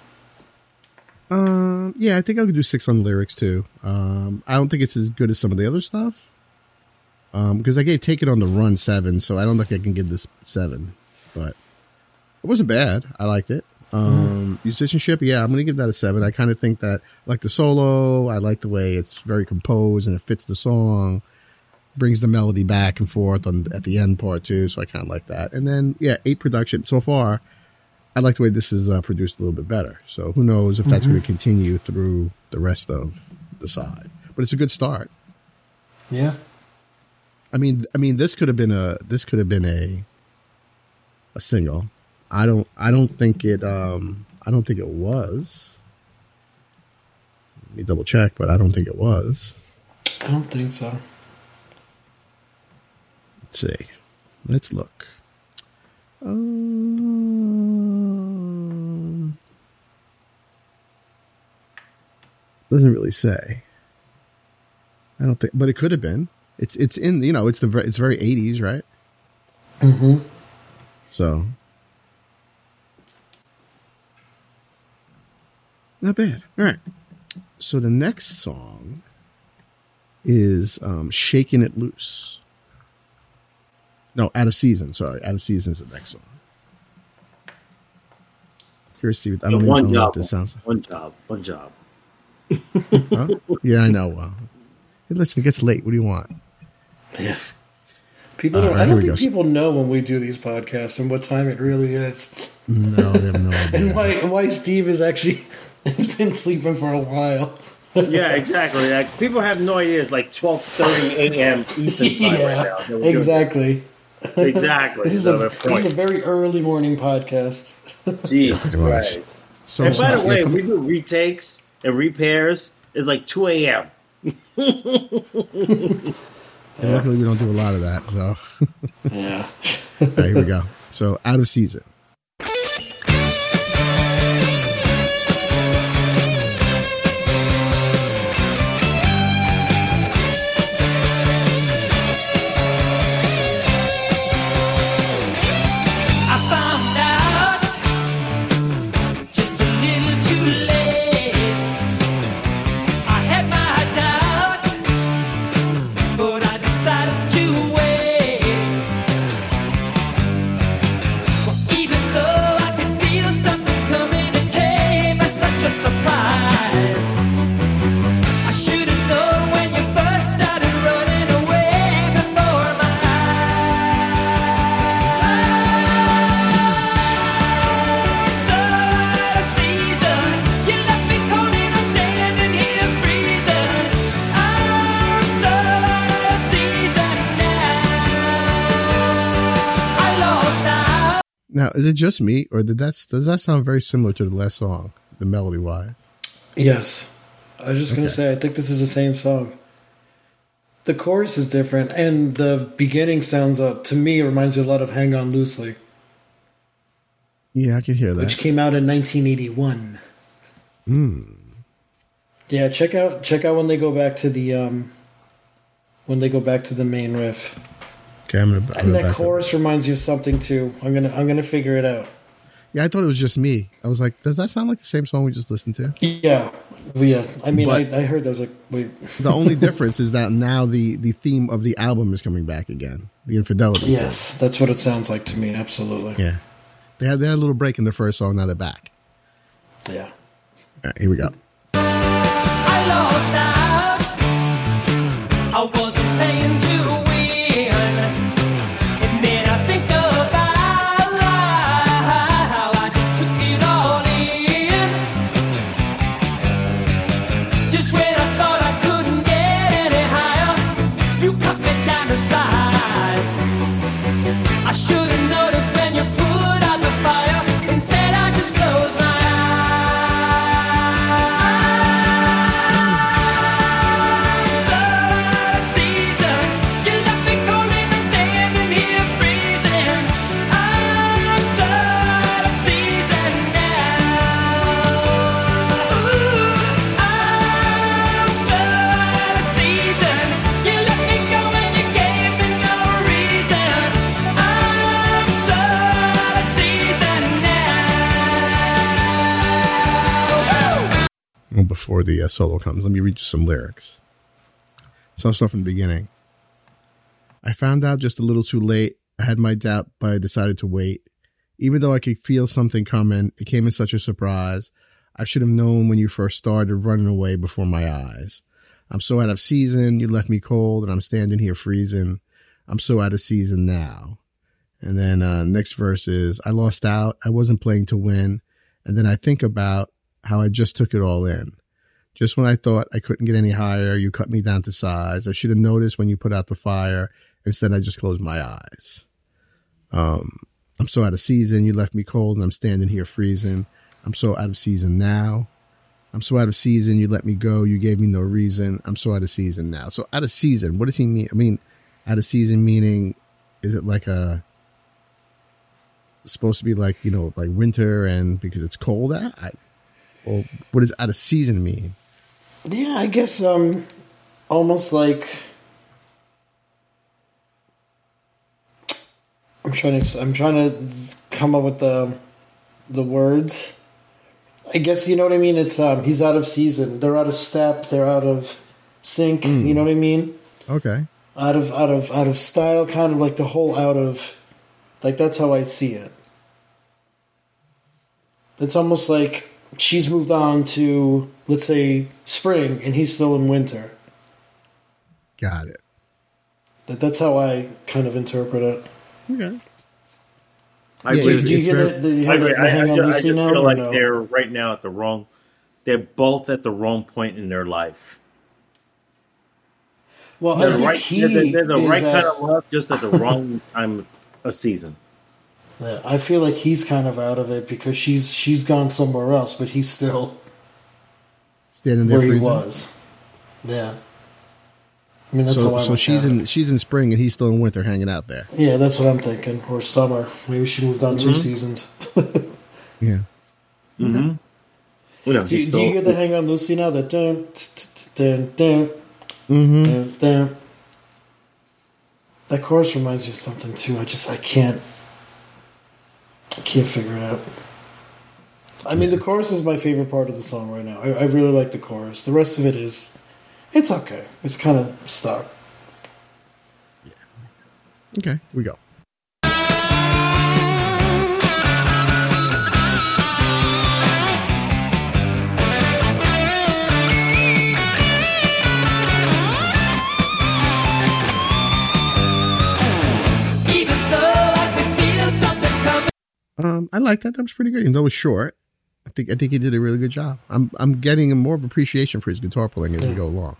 Um, yeah, I think I could do six on the lyrics too. Um, I don't think it's as good as some of the other stuff. Um, because I gave Take It on the Run seven, so I don't think I can give this seven. But it wasn't bad. I liked it. Um, mm. Musicianship, yeah, I'm going to give that a seven. I kind of think that I like the solo. I like the way it's very composed and it fits the song, brings the melody back and forth on at the end part too. So I kind of like that. And then, yeah, eight production so far. I like the way this is uh, produced a little bit better. So who knows if that's mm-hmm. going to continue through the rest of the side, but it's a good start. Yeah. I mean, I mean, this could have been a, this could have been a, a single. I don't. I don't think it. Um, I don't think it was. Let me double check, but I don't think it was. I don't think so. Let's see. Let's look. Um, doesn't really say. I don't think, but it could have been. It's it's in. You know, it's the it's very eighties, right? Mm-hmm. So. Not bad. All right. So the next song is um, Shaking It Loose. No, Out of Season. Sorry. Out of Season is the next song. Curious to see. I don't, one even, I don't know job, what this sounds like. One job. One job. Huh? Yeah, I know. Well, hey, listen, it gets late. What do you want? Yeah. People don't, right, I don't think people know when we do these podcasts and what time it really is. No, they have no idea. And why, why Steve is actually... It's been sleeping for a while. Yeah, exactly. Like, people have no idea. It's like twelve thirty a.m. Eastern time yeah, right now. Exactly. Exactly. This, so is a, this is a very early morning podcast. Jesus Christ. So, and by so, the way, yeah, we do retakes and repairs. It's like two a.m. And luckily, we don't do a lot of that. So, yeah. All right, here we go. So, Out of Season. Now, is it just me, or did that does that sound very similar to the last song, the melody wise? Yes, I was just okay. gonna say I think this is the same song. The chorus is different, and the beginning sounds, uh, to me, it reminds me a lot of Hang On Loosely, Yeah, I can hear that. which came out in nineteen eighty-one. Hmm. Yeah, check out check out when they go back to the um, when they go back to the main riff. Okay, I'm gonna. I'm And gonna that back up. chorus reminds you of something too. I'm gonna I'm gonna figure it out. Yeah, I thought it was just me. I was like, does that sound like the same song we just listened to? Yeah, yeah. I mean, But- I, I heard that. I was like, wait. The only difference is that now the the theme of the album is coming back again. The infidelity. thing. Yes, that's what it sounds like to me. Absolutely. Yeah. They had they had a little break in the first song. Now they're back. Yeah. All right, here we go. I lost out. I wasn't playing to win. It made I think about how I just took it all in. Just when I thought I couldn't get any higher, you cut me down to size. I should have noticed when you put out the fire. Instead, I just closed my Well, before the uh, solo comes, let me read you some lyrics. Some stuff from the beginning. I found out just a little too late. I had my doubt, but I decided to wait. Even though I could feel something coming, it came as such a surprise. I should have known when you first started running away before my eyes. I'm so out of season, you left me cold, and I'm standing here freezing. I'm so out of season now. And then uh, next verse is, I lost out. I wasn't playing to win. And then I think about how I just took it all in. Just when I thought I couldn't get any higher, you cut me down to size. I should have noticed when you put out the fire. Instead, I just closed my eyes. Um, I'm so out of season. You left me cold and I'm standing here freezing. I'm so out of season now. I'm so out of season. You let me go. You gave me no reason. I'm so out of season now. So out of season, what does he mean? I mean, out of season meaning, is it like a, supposed to be like, you know, like winter and because it's cold out? I, or what does out of season mean? Yeah, I guess um, almost like I'm trying to I'm trying to come up with the the words. I guess you know what I mean. It's um, he's out of season. They're out of step. They're out of sync. Mm. You know what I mean? Okay. Out of out of out of style. Kind of like the whole out of like that's how I see it. It's almost like she's moved on to, let's say, spring, and he's still in winter. Got it. That that's how I kind of interpret it. Okay. I Yeah, agree. it's- Do you it's get very- the, the, you I, have the, agree. the I, I, hang on ju- I Lucy just now? feel or like no? they're right now at the wrong. They're both at the wrong point in their life. Well, They're I the think right, he they're, the- they're the is right at- kind of love, just at the wrong time of season. Yeah, I feel like he's kind of out of it because she's she's gone somewhere else, but he's still Standing there where he freezing. was. Yeah. I mean, that's how So, I so look she's at in it. she's in spring and he's still in winter, hanging out there. Yeah, that's what I'm thinking. Or summer. Maybe she moved on Mm-hmm. two seasons. Yeah. Mm-hmm. You know, Do, he's you- do still, you hear the hang on Lucy now? That dun, dun, dun, Mm-hmm. dun, dun. That chorus reminds me of something too. I just I can't I can't figure it out. I mean, the chorus is my favorite part of the song right now. I, I really like the chorus. The rest of it is, it's okay. It's kind of stuck. Okay, here we go. Even though I could feel something coming. Um, I like that. That was pretty good. Even though it was short, I think I think he did a really good job. I'm I'm getting more of appreciation for his guitar playing as we Yeah. go along.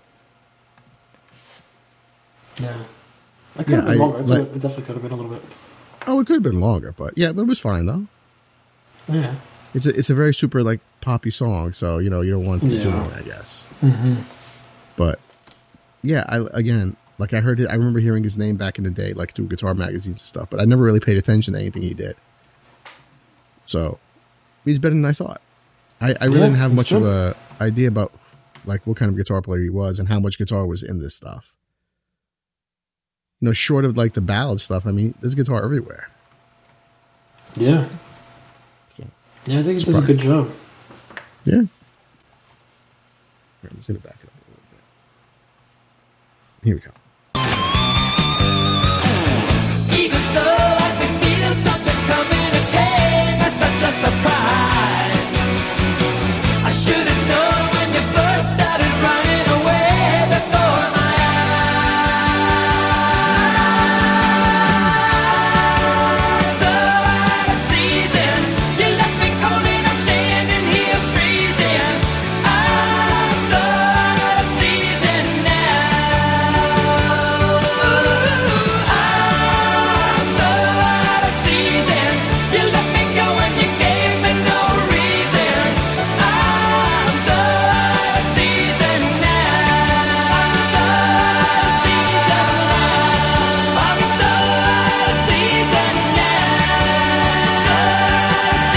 Yeah. I could Yeah, have been I- longer. I like- thought it definitely could have been a little bit. Oh, it could have been longer, but yeah, but it was fine though. Yeah. It's a it's a very super like poppy song, so you know you don't want it to be too Yeah. long, I guess. Mm-hmm. But yeah, I again Like I heard it, I remember hearing his name back in the day, like through guitar magazines and stuff, but I never really paid attention to anything he did. So he's better than I thought. I, I really Yeah, didn't have that's much of good. a idea about like what kind of guitar player he was and how much guitar was in this stuff. You know, short of like the ballad stuff, I mean, there's guitar everywhere. Yeah. So, Yeah, I think he does a good job. yeah. Here, I'm just gonna back it up a little bit. Here we go. Even though I could feel something coming, it came as such a surprise. I should have known when you first started running away before my eyes. So out of season, you left me cold and I'm standing here freezing. I'm so out of season now. Ooh, I'm so out of season. You let me go and you gave me no reason. I'm so out of season now. I'm so out of season now. I'm so out of season now. So out of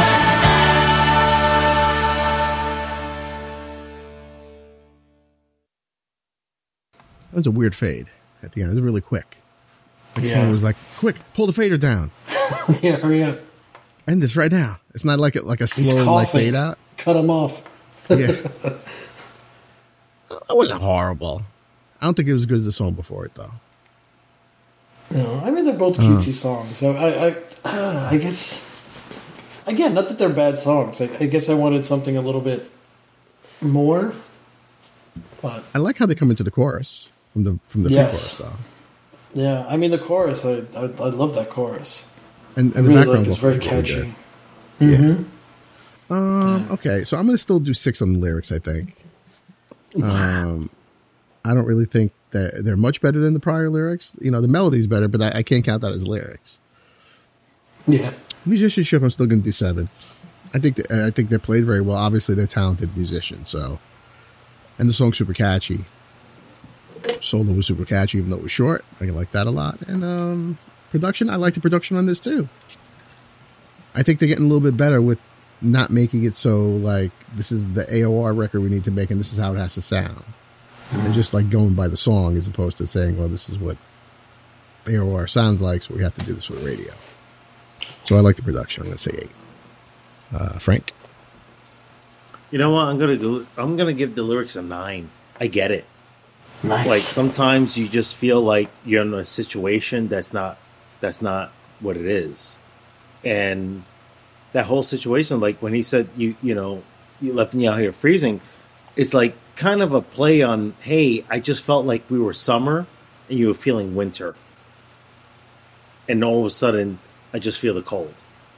That was a weird fade at the end. It was really quick. Like Yeah. someone was like, "Quick, pull the fader down. Yeah, hurry up. End this right now." It's not like a, like a slow like coughing. fade out. Cut him off. Yeah, it wasn't horrible. I don't think it was as good as the song before it though. No, I mean they're both cutesy songs. So I, I, uh, I guess, again, not that they're bad songs. I, I guess I wanted something a little bit more. But I like how they come into the chorus from the from the Yes. pre-chorus though, yeah, I mean the chorus. I, I, I love that chorus. and I and the really background like. It's vocals very are really catchy. good. Mm-hmm. Um, okay, so I'm gonna still do six on the lyrics. I think. Um, I don't really think that they're much better than the prior lyrics. You know, the melody's better, but I, I can't count that as lyrics. Yeah, Musicianship, I'm still gonna do seven. I think that, I think they're played very well. Obviously, they're talented musicians. So, and the song's super catchy. Solo was super catchy, even though it was short. I like that a lot. And um, production, I like the production on this too. I think they're getting a little bit better with not making it so like this is the A O R record we need to make and this is how it has to sound. And they're just like going by the song as opposed to saying, well, this is what A O R sounds like, so we have to do this for the radio. So I like the production. I'm going to say eight. Uh, Frank? You know what? I'm gonna do. I'm gonna give the lyrics a nine. I get it. nice. Like sometimes you just feel like you're in a situation that's not that's not what it is, and that whole situation, like when he said you you know you left me out here freezing, it's like kind of a play on, hey, I just felt like we were summer and you were feeling winter, and all of a sudden I just feel the cold.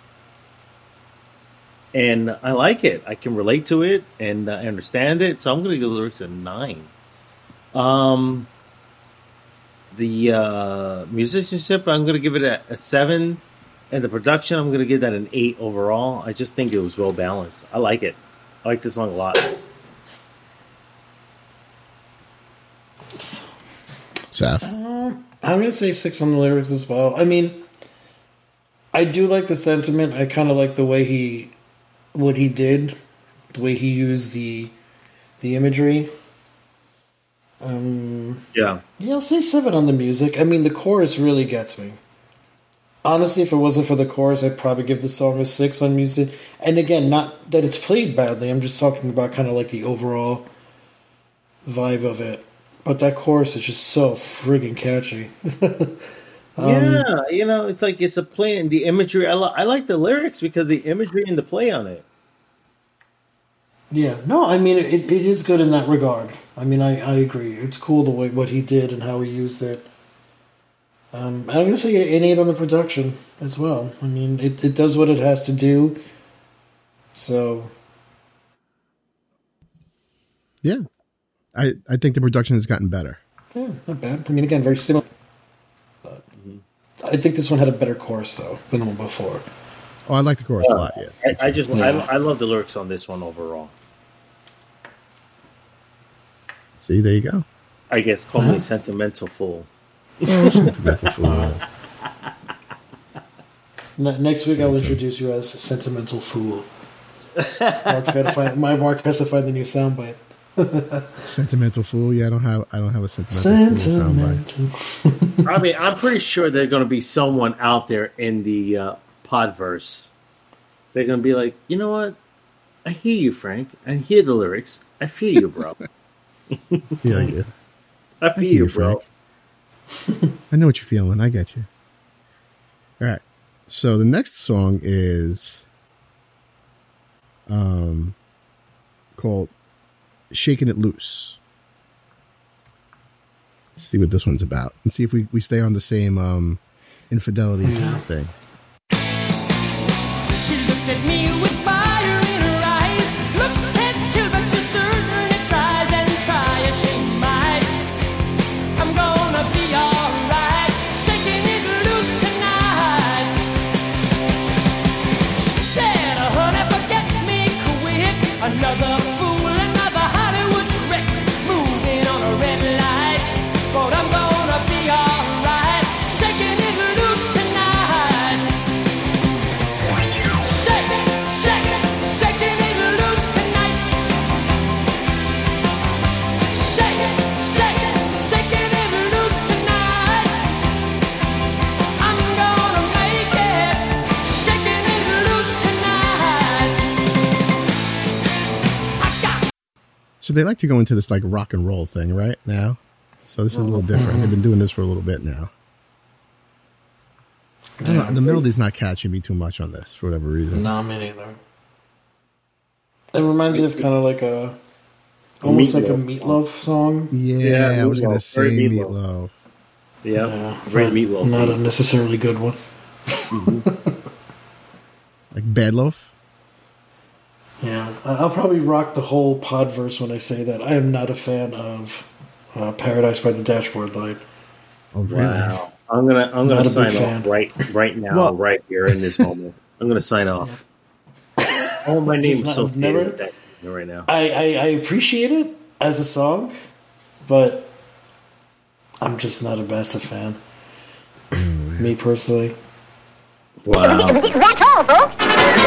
And I like it. I can relate to it, and I understand it. So I'm going to give the lyrics a nine. Um, the uh, musicianship, I'm going to give it a, a seven, and the production, I'm going to give that an eight overall. I just think it was well balanced. I like it. I like this song a lot. Saf? I'm going to say six on the lyrics as well. I mean, I do like the sentiment. I kind of like the way he, what he did, the way he used the, the imagery. Um, Yeah. yeah, I'll say seven on the music. I mean, the chorus really gets me. Honestly, if it wasn't for the chorus, I'd probably give the song a six on music. And again, not that it's played badly. I'm just talking about kind of like the overall vibe of it. But that chorus is just so friggin' catchy. yeah, you know, it's like it's a play and the imagery. I, li- I like the lyrics because the imagery and the play on it. Yeah, no, I mean, it, it is good in that regard. I mean, I, I agree. It's cool the way what he did and how he used it. Um, I'm going to say an eight on the production as well. I mean, it, it does what it has to do. So, Yeah. I, I think the production has gotten better. yeah, not bad. I mean, again, very similar. But I think this one had a better chorus, though, than the one before. Oh, I like the chorus a lot, yeah. I, I just Yeah. I, I love the lyrics on this one overall. See, there you go. I guess call me sentimental fool. Sentimental fool. Ne- next week, I'll introduce you as a sentimental fool. Mark's gotta find, my Mark has to find the new soundbite. Sentimental fool. Yeah, I don't have. I don't have a sentimental, Sentimental. fool soundbite. I mean, I'm pretty sure there's going to be someone out there in the uh, podverse. They're going to be like, you know what? I hear you, Frank. I hear the lyrics. I feel you, bro. Yeah, yeah. I feel you, bro. I know what you're feeling. I get you. All right. So the next song is um called "Shaking It Loose." Let's see what this one's about. And see if we, we stay on the same um infidelity Yeah. thing. She looked at me with fire in her eyes. Looks can't kill, but she certainly tries and try as she might. I'm gonna be alright, shaking it loose tonight. She said, honey, forget me quick. Another fool, another Hollywood trick. Moving on a red light. But I'm gonna be alright, shaking it loose tonight. Shake it, shake it, shaking it loose tonight. Shake it, shake it, shaking it loose tonight. I'm gonna make it, shaking it loose tonight. I got So they like to go into this like rock and roll thing right now. So this is a little different. They've been doing this for a little bit now. I don't know, the melody's not catching me too much on this for whatever reason. Nah, me neither. It reminds me of kind of like a, almost like a Meatloaf song. Yeah, Yeah, I was gonna Meatloaf. say Very Meatloaf. Meatloaf. Yeah, Yeah, great but meatloaf. Not a necessarily good one. Like Bad Loaf. Yeah, I- I'll probably rock the whole podverse when I say that I am not a fan of uh, Paradise by the Dashboard Light. Oh, really? Wow. I'm gonna I'm Not gonna a sign big off fan. right right now, Well- right here in this moment. I'm gonna sign off. Oh, my Just name's not- so I've never- never, that right now. I, I, I appreciate it as a song, but I'm just not a massive fan. Me personally. Wow. That's all, folks.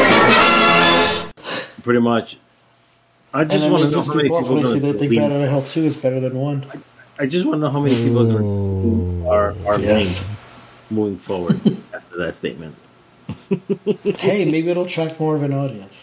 Pretty much. I And just I want to mean, know piss how many people off people when are I say going they to think Bad believe. Out of Hell two is better than one. I just want to know how many people are going to are are Yes. linked moving forward after that statement. Hey, maybe it'll attract more of an audience.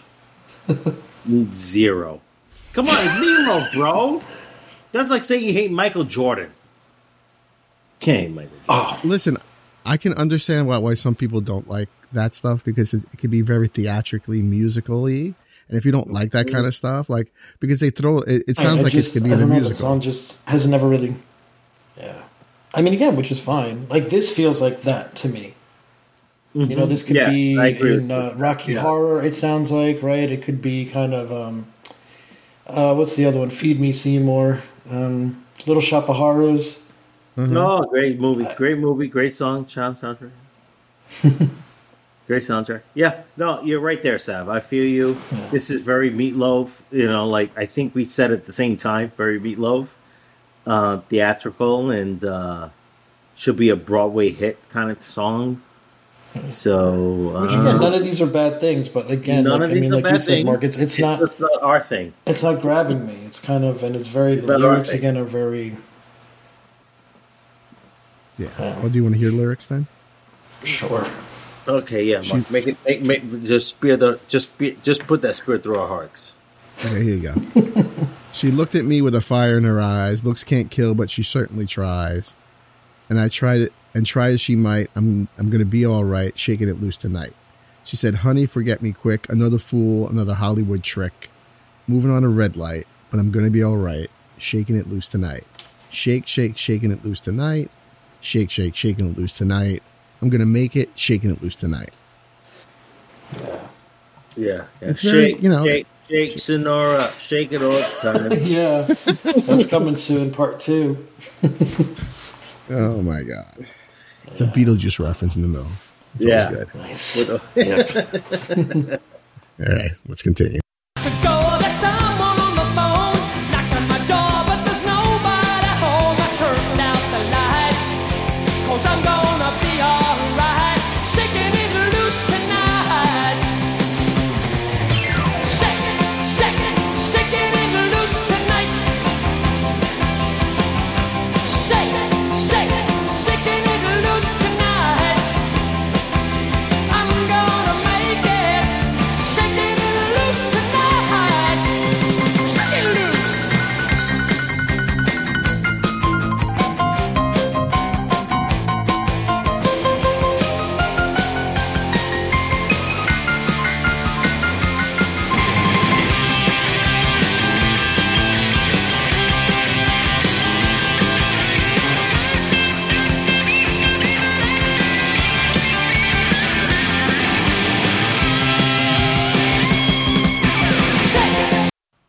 Zero. Come on, it's Nemo, bro. That's like saying you hate Michael Jordan. Can't hate Michael Jordan. Oh, Listen, I can understand why why some people don't like that stuff because it, it can be very theatrically, musically, and if you don't like that kind of stuff, like because they throw it, it sounds I- I like just, it could be I in a don't know, the musical. song just has never really. Yeah, I mean, again, which is fine. Like this feels like that to me. You know, this could Yes, be I agree in with uh, you. Rocky Yeah. Horror. It sounds like right. It could be kind of um, uh, what's the other one? Feed Me Seymour. Um, Little Shop of Horrors. No, great movie, great movie, great song, child soundtrack. Great soundtrack. Yeah, no, you're right there, Sav. I feel you. This is very Meatloaf. You know, like I think we said at the same time, very Meatloaf, uh, theatrical, and uh, should be a Broadway hit kind of song. So, uh, Which again, none of these are bad things, but again, none like, of I these mean, are like bad you said, things. Mark, it's it's not just not our thing. it's not grabbing me. It's kind of and it's very It's the not our lyrics thing. again are very Yeah. Well, do you want to hear lyrics then? sure. Okay, yeah, Mark, make it, make, make, just spear the, just, spear, just put that spirit through our hearts. Okay, here you go. She looked at me with a fire in her eyes. Looks can't kill, but she certainly tries. And I tried it, and try as she might, I'm I'm gonna be all right. Shaking it loose tonight. She said, "Honey, forget me quick. Another fool, another Hollywood trick. Moving on a red light, but I'm gonna be all right. Shaking it loose tonight. Shake, shake, shaking it loose tonight. Shake, shake, shaking it loose tonight. I'm gonna make it. Shaking it loose tonight." Yeah, yeah. It's very, shake, you know- shake, shake, Sonora, shake it all the time. Yeah, that's coming soon, part two. Oh my god. It's a Beetlejuice reference in the middle. It's Yeah. always good. Nice. All right, let's continue. to go. There's someone on the phone, knock on my door, but there's nobody home.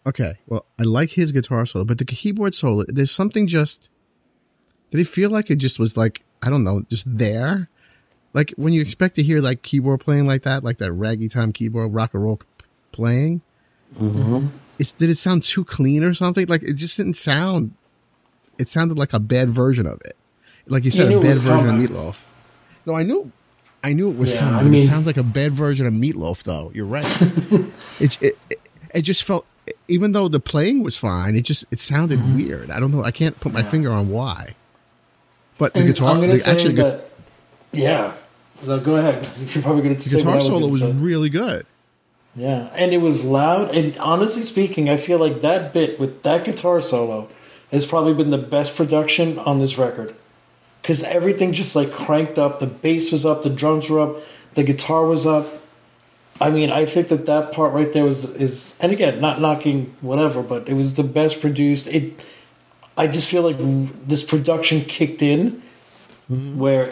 Okay, well, I like his guitar solo, but the keyboard solo, there's something just. Did it feel like it just was like, I don't know, just there? Like when you expect to hear like keyboard playing like that, like that raggy time keyboard, rock and roll playing. Mm-hmm. It's, did it sound too clean or something? Like it just didn't sound. It sounded like a bad version of it. Like you said, You a knew it bad was version coming. of Meatloaf. No, I knew. I knew it was Yeah, coming. I But mean- it sounds like a bad version of Meatloaf, though. You're right. it's it, it. It just felt, even though the playing was fine, it just it sounded Mm-hmm. weird. I don't know. I can't put my finger on why. But the And guitar, I'm gonna the, say actually, the, that. Yeah. No, go ahead. You're probably going to the say what I guitar solo gonna was say. really good. Yeah, and it was loud. And honestly speaking, I feel like that bit with that guitar solo has probably been the best production on this record. Because everything just like cranked up. The bass was up, the drums were up, the guitar was up. I mean, I think that that part right there was is, and again, not knocking whatever, but it was the best produced. It, I just feel like this production kicked in, where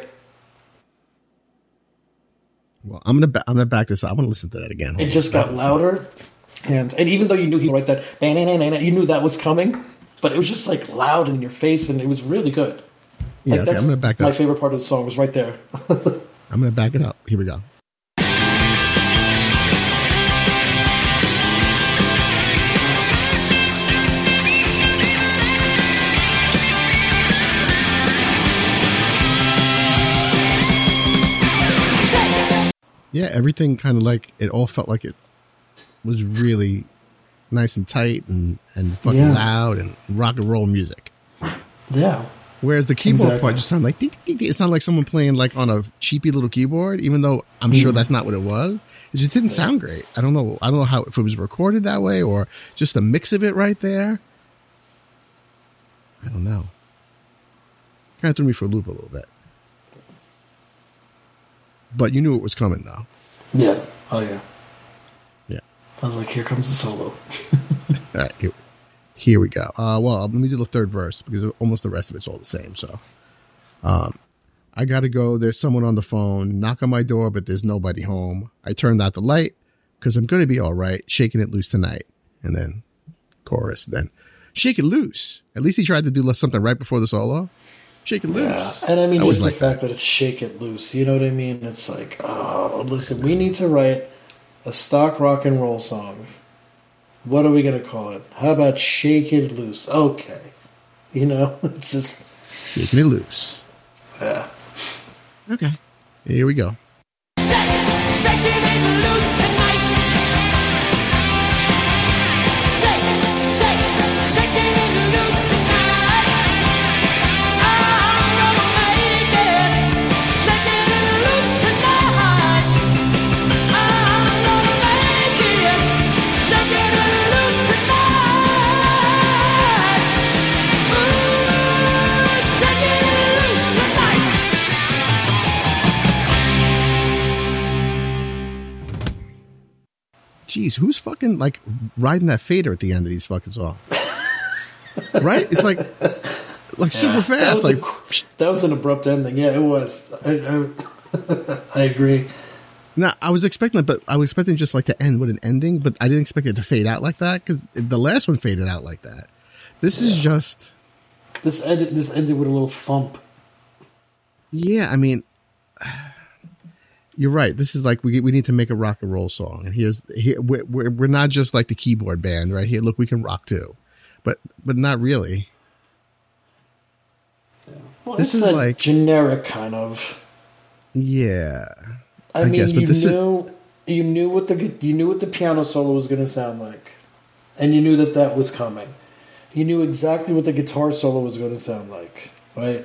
Well, I'm gonna ba- I'm gonna back this up. I'm gonna listen to that again. Hold it on. just got louder, and and even though you knew he would write that, you knew that was coming, but it was just like loud in your face, and it was really good. Yeah, Like, okay, that's I'm gonna back that my up. favorite part of the song was right there. I'm gonna back it up. Here we go. Yeah, everything kind of like it all felt like it was really nice and tight and and fucking Yeah. loud and rock and roll music. Yeah. Whereas the keyboard Exactly. part just sounded like ding, ding, ding. It sounded like someone playing like on a cheapy little keyboard, even though I'm sure that's not what it was. It just didn't sound great. I don't know. I don't know how if it was recorded that way or just a mix of it right there. I don't know. Kind of threw me for a loop a little bit. But you knew it was coming, though. Yeah. Oh yeah. Yeah. I was like, here comes the solo. All right. Here, here we go. Uh, well, let me do the third verse because almost the rest of it's all the same. So, um, I got to go. There's someone on the phone. Knock on my door, but there's nobody home. I turned out the light because I'm going to be all right. Shaking it loose tonight. And then chorus. Then shake it loose. At least he tried to do something right before the solo. Shake it Yeah. loose. And I mean, I was just like the fact that it's shake it loose. You know what I mean? It's like, oh, listen, we need to write a stock rock and roll song. What are we going to call it? How about shake it loose? Okay. You know, it's just, Shaking it loose. yeah. Okay. Here we go. Jeez, who's fucking like riding that fader at the end of these fucking songs? Right? It's like like super That fast. was, Like a, that was an abrupt ending. Yeah, it was. I, I, I agree. no, I was expecting it, but I was expecting just like to end with an ending, but I didn't expect it to fade out like that because the last one faded out like that. This is just This ended, this ended with a little thump. yeah. I mean, you're right. This is like we we need to make a rock and roll song, and here's here we're we're, we're not just like the keyboard band right here. Look, we can rock too, but but not really. Well, This it's is that like- generic kind of. Yeah, I, I mean, guess, but you this is- knew you knew what the you knew what the piano solo was going to sound like, and you knew that that was coming. You knew exactly what the guitar solo was going to sound like, right?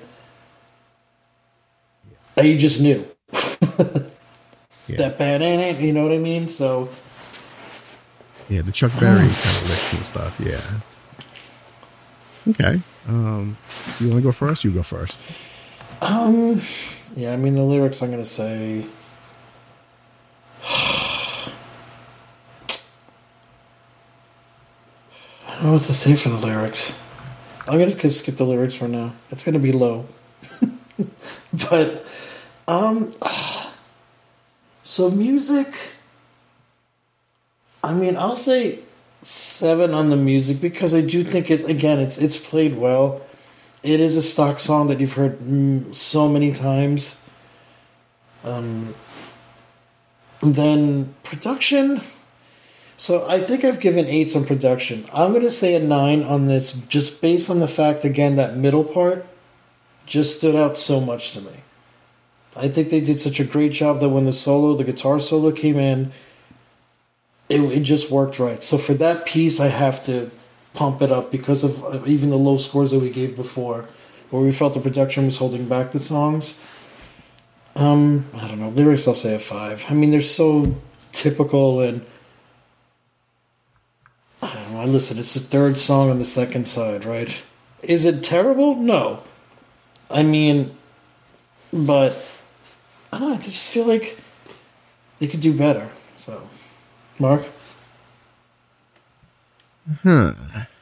And you just knew yeah, that band, you know what I mean? So yeah. The Chuck Berry kind of licks and stuff. Yeah. Okay. Um, you want to go first? You go first. Um, yeah, I mean, the lyrics, I'm going to say... I don't know what to say for the lyrics. I'm going to skip the lyrics for now. It's going to be low. But, um... So music... I mean, I'll say seven on the music because I do think it's again it's it's played well. It is a stock song that you've heard mm, so many times. Um, then production. So I think I've given eights on production. I'm going to say a nine on this, just based on the fact again that middle part just stood out so much to me. I think they did such a great job that when the solo, the guitar solo came in, it, it just worked right. So for that piece, I have to pump it up because of uh, even the low scores that we gave before, where we felt the production was holding back the songs. Um, I don't know. Lyrics, I'll say a five. I mean, they're so typical, and I don't know. I listen. It's the third song on the second side, right? Is it terrible? No. I mean, but I don't know. I just feel like they could do better. So, Mark. Huh.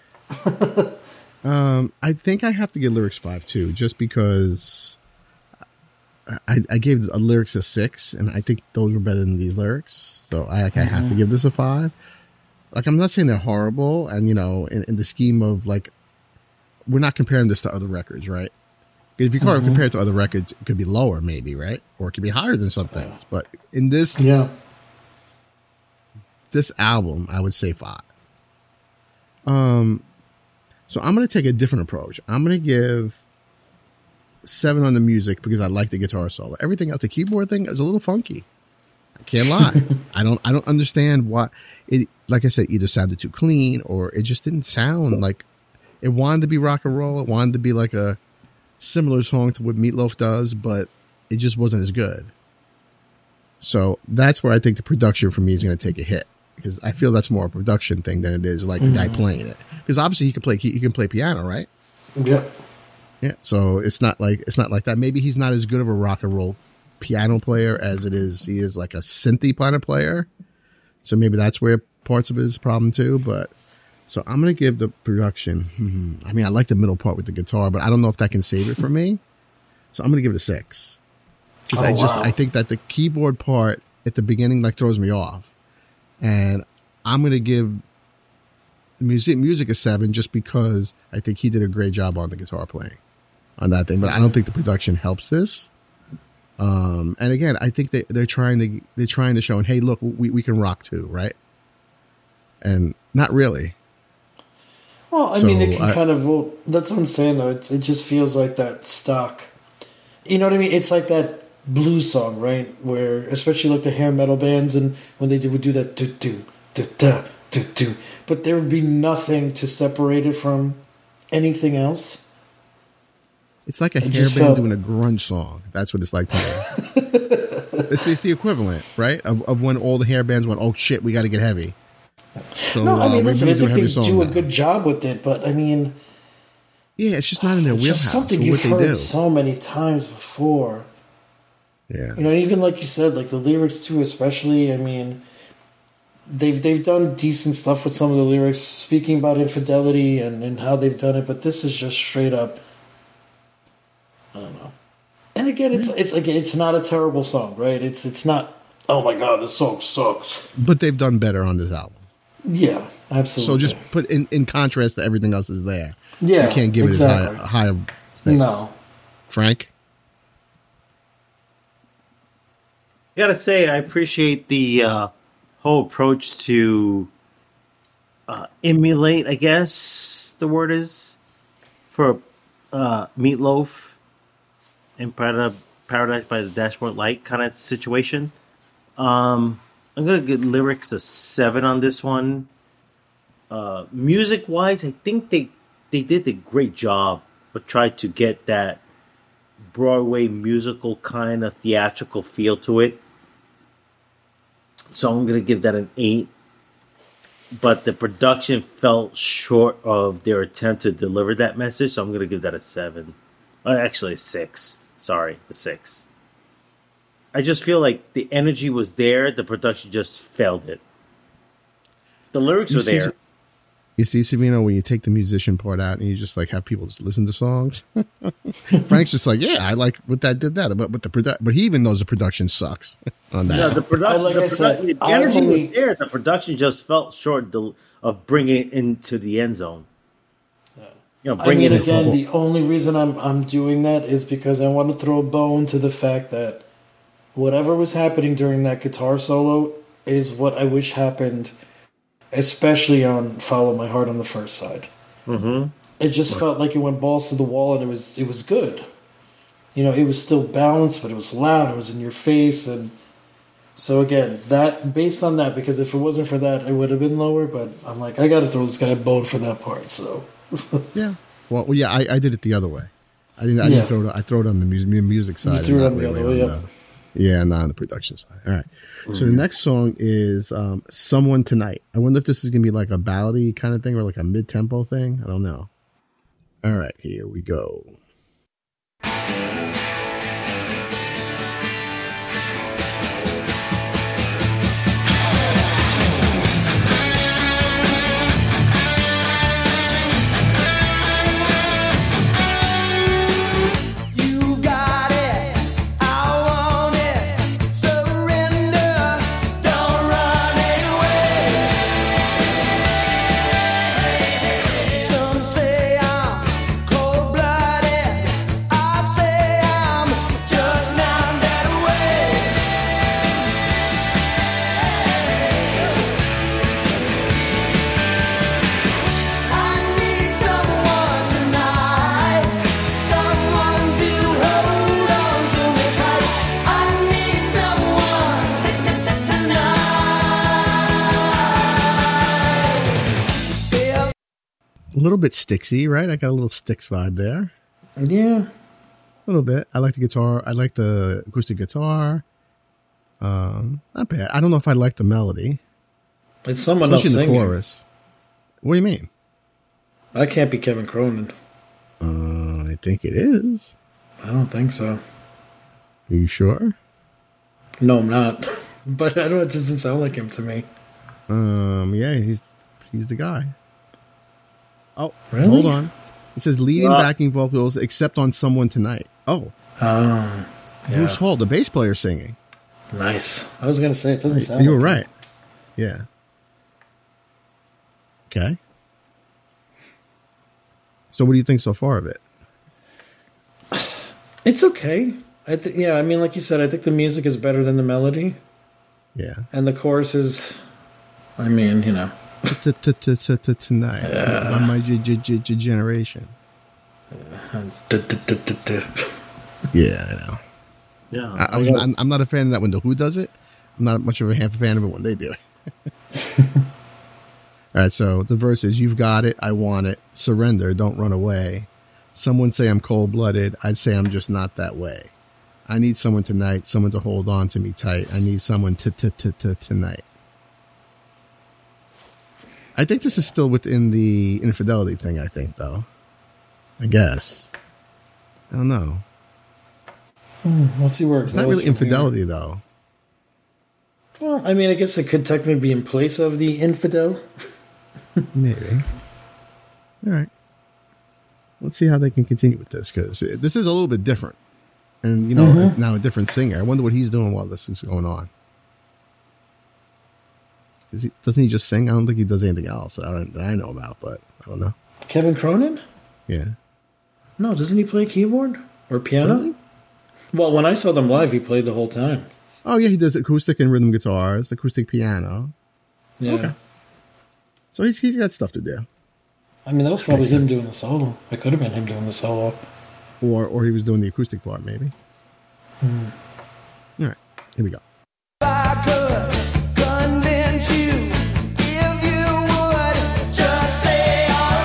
um, I think I have to give lyrics five too, just because I, I gave the lyrics a six, and I think those were better than these lyrics. So I, like, I have to give this a five. Like, I'm not saying they're horrible, and you know, in, in the scheme of like, we're not comparing this to other records, right? If you mm-hmm. compare it to other records, it could be lower, maybe, right? Or it could be higher than some things. But in this, yeah, this album, I would say five. Um, so I'm going to take a different approach. I'm going to give seven on the music because I like the guitar solo. Everything else, the keyboard thing, is a little funky. I can't lie. I don't, I don't understand why it, like I said, either sounded too clean or it just didn't sound like it wanted to be rock and roll. It wanted to be like a similar song to what Meatloaf does, but it just wasn't as good. So that's where I think the production for me is going to take a hit. Because I feel that's more a production thing than it is like the guy playing it. Because obviously he can play he, he can play piano, right? Yep. Yeah. So it's not like it's not like that. Maybe he's not as good of a rock and roll piano player as it is he is like a synthy piano player. So maybe that's where parts of his problem too. But so I'm gonna give the production. Hmm, I mean, I like the middle part with the guitar, but I don't know if that can save it for me. So I'm gonna give it a six. Because oh, I just wow. I think that the keyboard part at the beginning like throws me off. And I'm going to give music music a seven just because I think he did a great job on the guitar playing on that thing. But I don't think the production helps this. Um, and again, I think they, they're trying to they're trying to show, hey, look, we, we can rock too, right? And not really. Well, I so mean, it can I, kind of. Well, that's what I'm saying, though. It's, it just feels like that stock. You know what I mean? It's like that blues song, right? Where, especially like the hair metal bands, and when they do, would do that do do do do do do, but there would be nothing to separate it from anything else. It's like a it hair band felt... doing a grunge song. That's what it's like to me. it's, it's the equivalent, right? Of of when all the hair bands went, oh shit, we got to get heavy. So no, I mean, uh, listen, I think they do a now. good job with it, but I mean, yeah, it's just not in their it's wheelhouse. just something for you've what they heard do. so many times before. Yeah, you know, even like you said, like the lyrics too, especially. I mean, they've they've done decent stuff with some of the lyrics, speaking about infidelity and, and how they've done it, but this is just straight up. I don't know. And again, it's it's like it's not a terrible song, right? It's it's not. Oh my god, this song sucks. But they've done better on this album. Yeah, absolutely. So just put in, in contrast to everything else is there. Yeah, you can't give exactly. it as high, high things. No, Frank. I gotta say, I appreciate the uh, whole approach to uh, emulate, I guess the word is, for uh, Meatloaf and Paradise by the Dashboard Light kind of situation. Um, I'm gonna give lyrics a seven on this one. Uh, music wise, I think they they did a great job, but tried to get that Broadway musical kind of theatrical feel to it. So I'm going to give that an eight. But the production fell short of their attempt to deliver that message, so I'm going to give that a seven. Uh, actually, a six. Sorry, a six. I just feel like the energy was there, the production just failed it. The lyrics You are see- there. You see, Savino, when you take the musician part out and you just like have people just listen to songs, Frank's just like, yeah, I like what that did that, but but the produ- but he even knows the production sucks on that. Yeah, the production, Like the, I said, production, the I've energy only- was there. The production just felt short del- of bringing it into the end zone. You know, I bringing mean, it again, into the only reason I'm I'm doing that is because I want to throw a bone to the fact that whatever was happening during that guitar solo is what I wish happened, especially on "Follow My Heart" on the first side. Mm-hmm. It just felt like it went balls to the wall, and it was it was good. You know, it was still balanced, but it was loud. It was in your face, and so again, that based on that, because if it wasn't for that, it would have been lower. But I'm like, I got to throw this guy a bone for that part. So Yeah. Well, well, yeah, I, I did it the other way. I didn't. I Yeah. didn't throw it. I throw it on the music music side. threw it and on not the other really way, on yep. the- Yeah, not on the production side. All right. So the next song is um, "Someone Tonight." I wonder if this is gonna be like a ballady kind of thing or like a mid tempo thing. I don't know. All right, here we go. You got it, I want it. Surrender, don't run away. Some say I'm cold-blooded. I say I'm just not that way. I need someone tonight, someone to hold on to me tight. I need someone tonight. A little bit Stixy, right? I got a little Styx vibe there. yeah. A little bit. I like the guitar. I like the acoustic guitar. Um, not bad. I don't know if I like the melody, It's someone else especially in the singing. chorus. What do you mean? I can't be Kevin Cronin. Uh, I think it is. I don't think so. Are you sure? No, I'm not. But I don't. It doesn't sound like him to me. Um, yeah, he's he's the guy. Oh, Really? hold on. It says leading Uh, backing vocals except on "Someone Tonight." Oh, Oh, yeah. Bruce Hall, the bass player, singing. Nice. I was gonna say it doesn't sound. You were like right. Yeah. Okay. So, what do you think so far of it? It's okay. I th- yeah. I mean, like you said, I think the music is better than the melody, Yeah. and the chorus is. I mean, you know. Tonight, by my g- g- g- g- generation. Du-du-du-du-du. Yeah, I know. Yeah, I, I was. I'm, I'm not a fan of that when the Who does it. I'm not much of a half a fan of it when they do it. All right, so the verse is: "You've got it, I want it. Surrender, don't run away. Someone say I'm cold blooded. I'd say I'm just not that way. I need someone tonight, someone to hold on to me tight. I need someone to to to to tonight." I think this is still within the infidelity thing. I think, though. I guess. I don't know. Let's see where it It's goes not really from here. infidelity, though. Well, I mean, I guess it could technically be in place of the infidel. Maybe. All right. Let's see how they can continue with this, because this is a little bit different. And, you know, Mm-hmm. now a different singer. I wonder what he's doing while this is going on. Is he, doesn't he just sing? I don't think he does anything else that I, don't, that I know about, but I don't know. Kevin Cronin? Yeah. No, doesn't he play keyboard or Does piano? he? Well, when I saw them live, he played the whole time. Oh, yeah, he does acoustic and rhythm guitars, acoustic piano. Yeah. Okay. So he's, he's got stuff to do. I mean, that was probably Makes him sense. doing the solo. It could have been him doing the solo. Or, or he was doing the acoustic part, maybe. Hmm. All right. Here we go. I could convince you if you would just say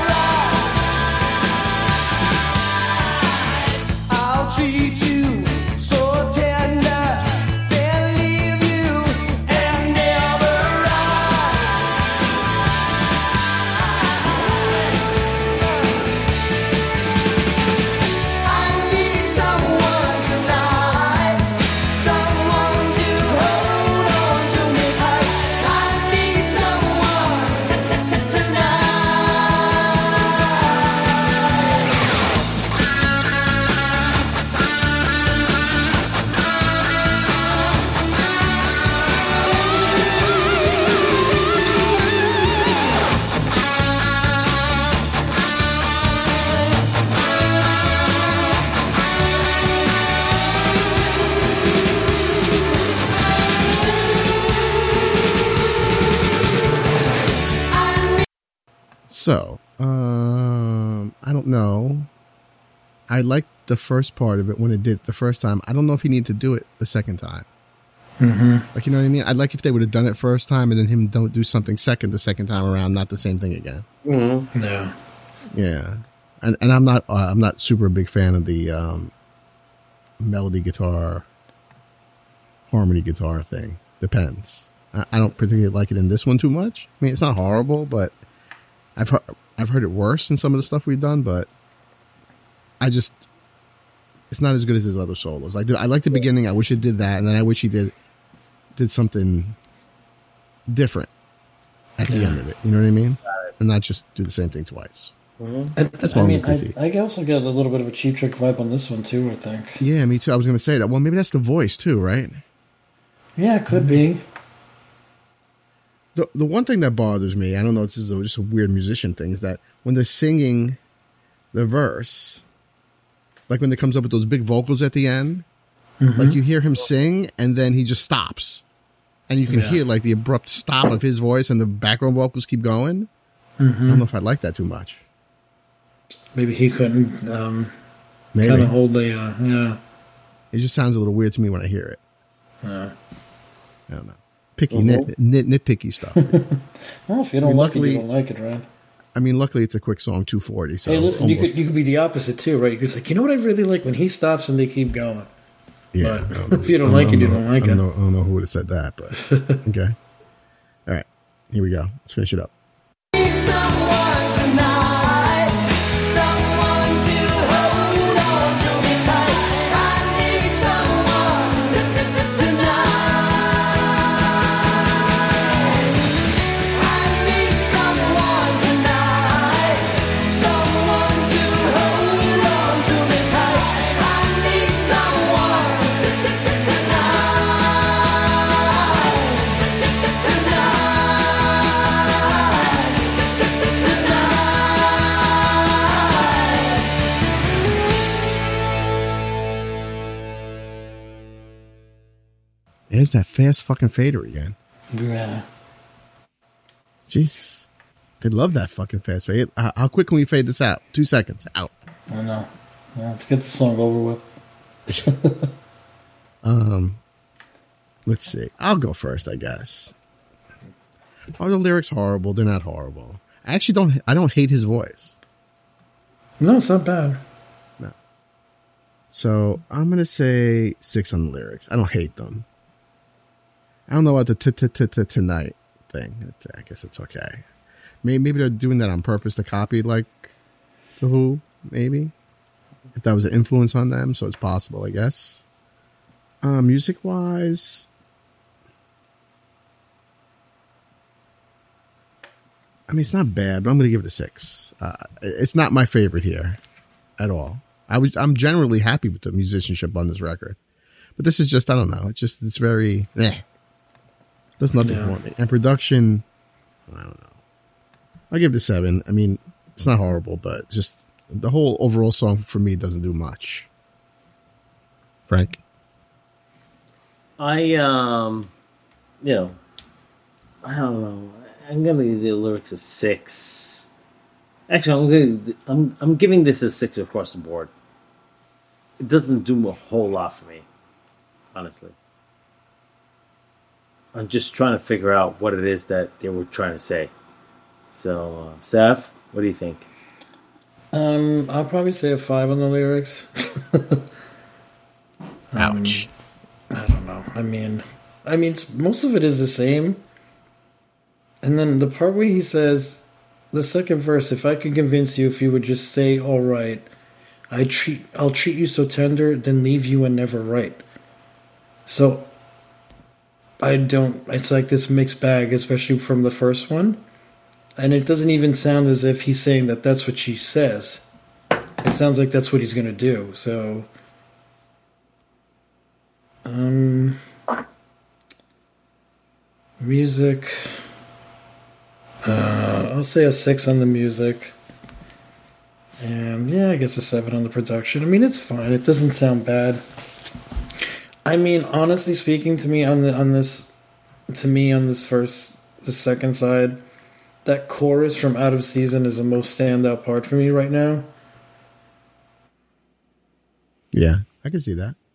alright. I'll treat you so tender, then leave you and never I need someone tonight, someone to So, um, I don't know. I liked the first part of it when it did it the first time. I don't know if he needed to do it the second time. Mm-hmm. Like, you know what I mean? I'd like if they would have done it first time and then him don't do something second the second time around, not the same thing again. Mm-hmm. Yeah. Yeah. And and I'm not uh, I'm not super big fan of the um, melody guitar, harmony guitar thing. Depends. I, I don't particularly like it in this one too much. I mean, it's not horrible, but I've heard, I've heard it worse in some of the stuff we've done, but I just, it's not as good as his other solos. Like, I like the beginning. I wish it did that, and then I wish he did did something different at the Yeah. end of it. You know what I mean? And not just do the same thing twice. And, That's I my mean, only critique. I, I also get a little bit of a Cheap Trick vibe on this one too, I think. Yeah, me too. I was going to say that. Well, maybe that's the voice too, right? Yeah, it could be. The the one thing that bothers me, I don't know, this is a, just a weird musician thing, is that when they're singing the verse, like when it comes up with those big vocals at the end, Mm-hmm. like you hear him sing and then he just stops. And you can Yeah. hear like the abrupt stop of his voice and the background vocals keep going. Mm-hmm. I don't know if I like that too much. Maybe he couldn't um, Maybe. kind of hold the, uh, yeah. It just sounds a little weird to me when I hear it. yeah. I don't know. Picky, Mm-hmm. nit, nit, nitpicky stuff. Well, if you don't I mean, like luckily- it, you don't like it, right? I mean, luckily it's a quick song, two forty. So hey, listen, you almost- could you could be the opposite too, right? You could say, like, you know what I really like when he stops and they keep going. Yeah, But I don't know. if you don't I like it, you know- don't like I don't it. know, I don't know who would have said that, but okay. All right, here we go. Let's finish it up. There's that fast fucking fader again. Yeah. Jesus. They love that fucking fast fade. How how quick can we fade this out? Two seconds. Out. I know. Yeah, let's get the song over with. Um, let's see. I'll go first, I guess. Are the lyrics horrible? They're not horrible. I actually don't. I don't hate his voice. No, it's not bad. So I'm gonna say six on the lyrics. I don't hate them. I don't know about the t t t t tonight thing. It's- I guess it's okay. Maybe maybe they're doing that on purpose to copy like the Who. Maybe if that was an influence on them, so it's possible. I guess. Uh, music wise, I mean, it's not bad, but I'm going to give it a six. Uh, it's not my favorite here at all. I was, I'm generally happy with the musicianship on this record, but this is just, I don't know. It's just, it's very, eh. Does nothing Yeah. for me. And production, I don't know. I'll give it a seven. I mean, it's not horrible, but just the whole overall song for me doesn't do much. Frank? I um, you know, I don't know. I'm gonna give the lyrics a six. Actually, I'm gonna, I'm I'm giving this a six across the board. It doesn't do a whole lot for me, honestly. I'm just trying to figure out what it is that they were trying to say. So, uh, Saf, what do you think? Um, I'll probably say a five on the lyrics. Ouch. I don't know. I mean, I mean, it's, most of it is the same. And then the part where he says, the second verse, if I could convince you, if you would just say, all right, I treat, I'll treat you so tender, then leave you and never write. So, I don't, it's like this mixed bag, especially from the first one. And it doesn't even sound as if he's saying that that's what she says. It sounds like that's what he's going to do. So, um, music. Uh, I'll say a six on the music. And yeah, I guess a seven on the production. I mean, it's fine. It doesn't sound bad. I mean, honestly speaking, to me on the on this, to me on this first, the second side, that chorus from Out of Season is the most standout part for me right now. Yeah, I can see that.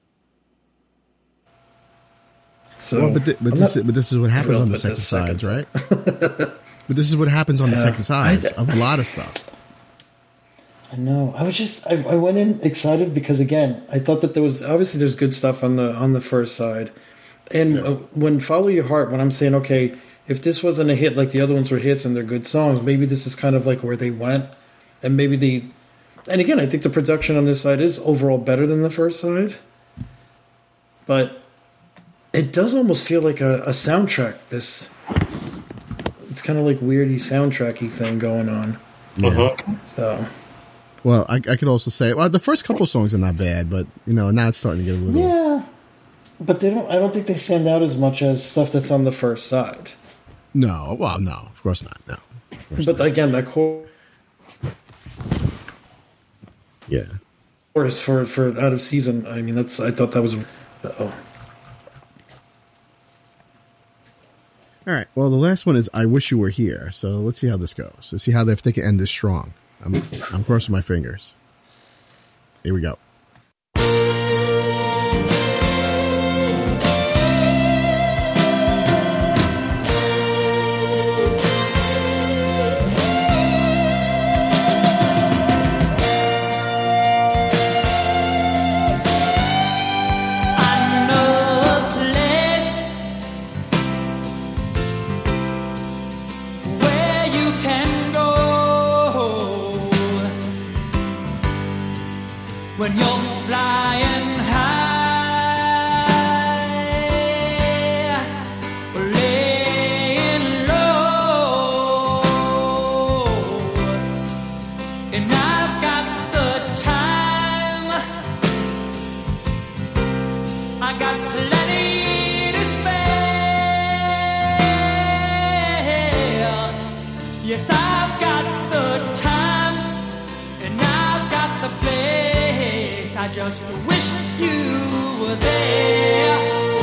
So, well, but, th- but, I'm this, not but this is what happens thrilled on the with second this sides, second right? But this is what happens on the Yeah. second sides I- of a lot of stuff. I know. I was just I, I went in excited because again I thought that there was obviously there's good stuff on the on the first side, and uh, when Follow Your Heart, when I'm saying okay, if this wasn't a hit like the other ones were hits and they're good songs, maybe this is kind of like where they went, and maybe the, and again I think the production on this side is overall better than the first side, but it does almost feel like a, a soundtrack. This it's kind of like weirdy soundtracky thing going on. Yeah. So. Well, I, I could also say, well, the first couple songs are not bad, but you know now it's starting to get a little. Yeah, but they don't. I don't think they stand out as much as stuff that's on the first side. No, well, no, of course not. No, course But not. again, that chorus Yeah. for for Out of Season. I mean, that's. I thought that was. Oh, All right. Well, the last one is "I Wish You Were Here." So let's see how this goes. Let's see how they, if they can end this strong. I'm I'm crossing my fingers. Here we go. I know a place where you can go when you're flying high, laying low, and I've got the time. I got plenty to spare. Yes, I've got the time and I've got the place. I just wish you were there.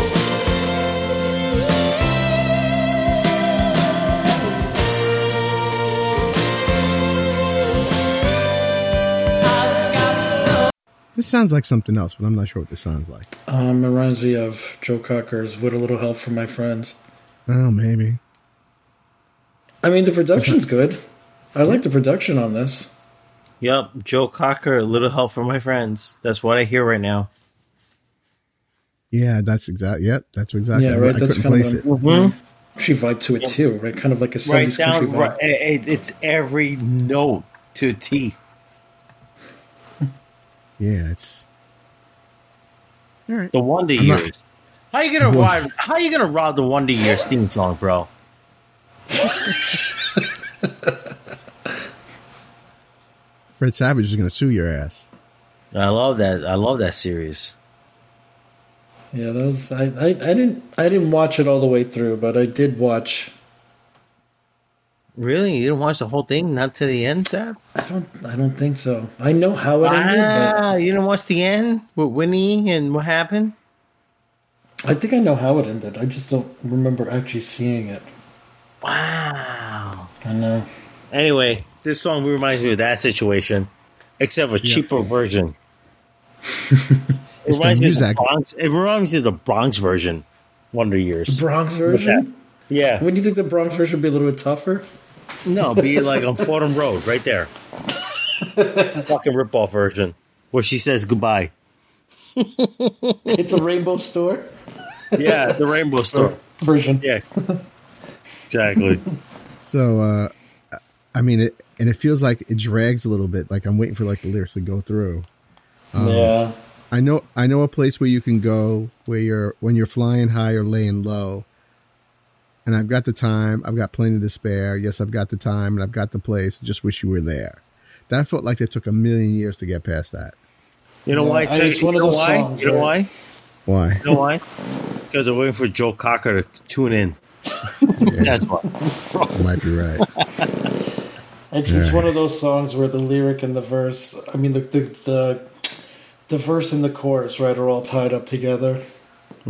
I've got the This sounds like something else, but I'm not sure what this sounds like. um, it reminds me of Joe Cocker's "With a Little Help from My Friends." Oh, maybe. I mean, the production's good. I like the production on this. Yep, Joe Cocker, a little help from my friends. That's what I hear right now. Yeah, that's exact. Yep, that's exactly. Yeah, right. I That's couldn't kind place of it. a, Mm-hmm. she vibe to it too, right? Kind of like a Right seventies country down, vibe. right, it, it's every note to a T. Yeah, it's. All right. The Wonder I'm not- Years. How you gonna What? rob? How you gonna rob the Wonder Years theme song, bro? Fred Savage is going to sue your ass. I love that. I love that series. Yeah, that was. I, I, I didn't. I didn't watch it all the way through, but I did watch. Really, you didn't watch the whole thing, not to the end, Sab? I don't. I don't think so. I know how it ended, Ah, you didn't watch the end with Winnie and what happened? but I think I know how it ended. I just don't remember actually seeing it. Wow. I know. Anyway, this song reminds me of that situation, except a cheaper version. It It's the reminds me of the music. Bronx. It reminds me of the Bronx version, Wonder Years. The Bronx version. Yeah. Wouldn't you think the Bronx version would be a little bit tougher? No, be like on Fordham Road, right there. Fucking ripoff version, where she says goodbye. It's a rainbow store Yeah, the Rainbow Store. version. Yeah, exactly. So, uh, I mean, it, and it feels like it drags a little bit. Like I'm waiting for like the lyrics to go through. Um, Yeah. I know, I know a place where you can go where you're when you're flying high or laying low. And I've got the time. I've got plenty to spare. Yes, I've got the time and I've got the place. Just wish you were there. That felt like it took a million years to get past that. You know Yeah, why? I- Chuck? it's one you of know those why? songs, you know right? why? Why? You know why? Because they're waiting for Joe Cocker to tune in. That's why. You might be right. It's just one of those songs where the lyric and the verse, I mean, the the the, the verse and the chorus, right, are all tied up together.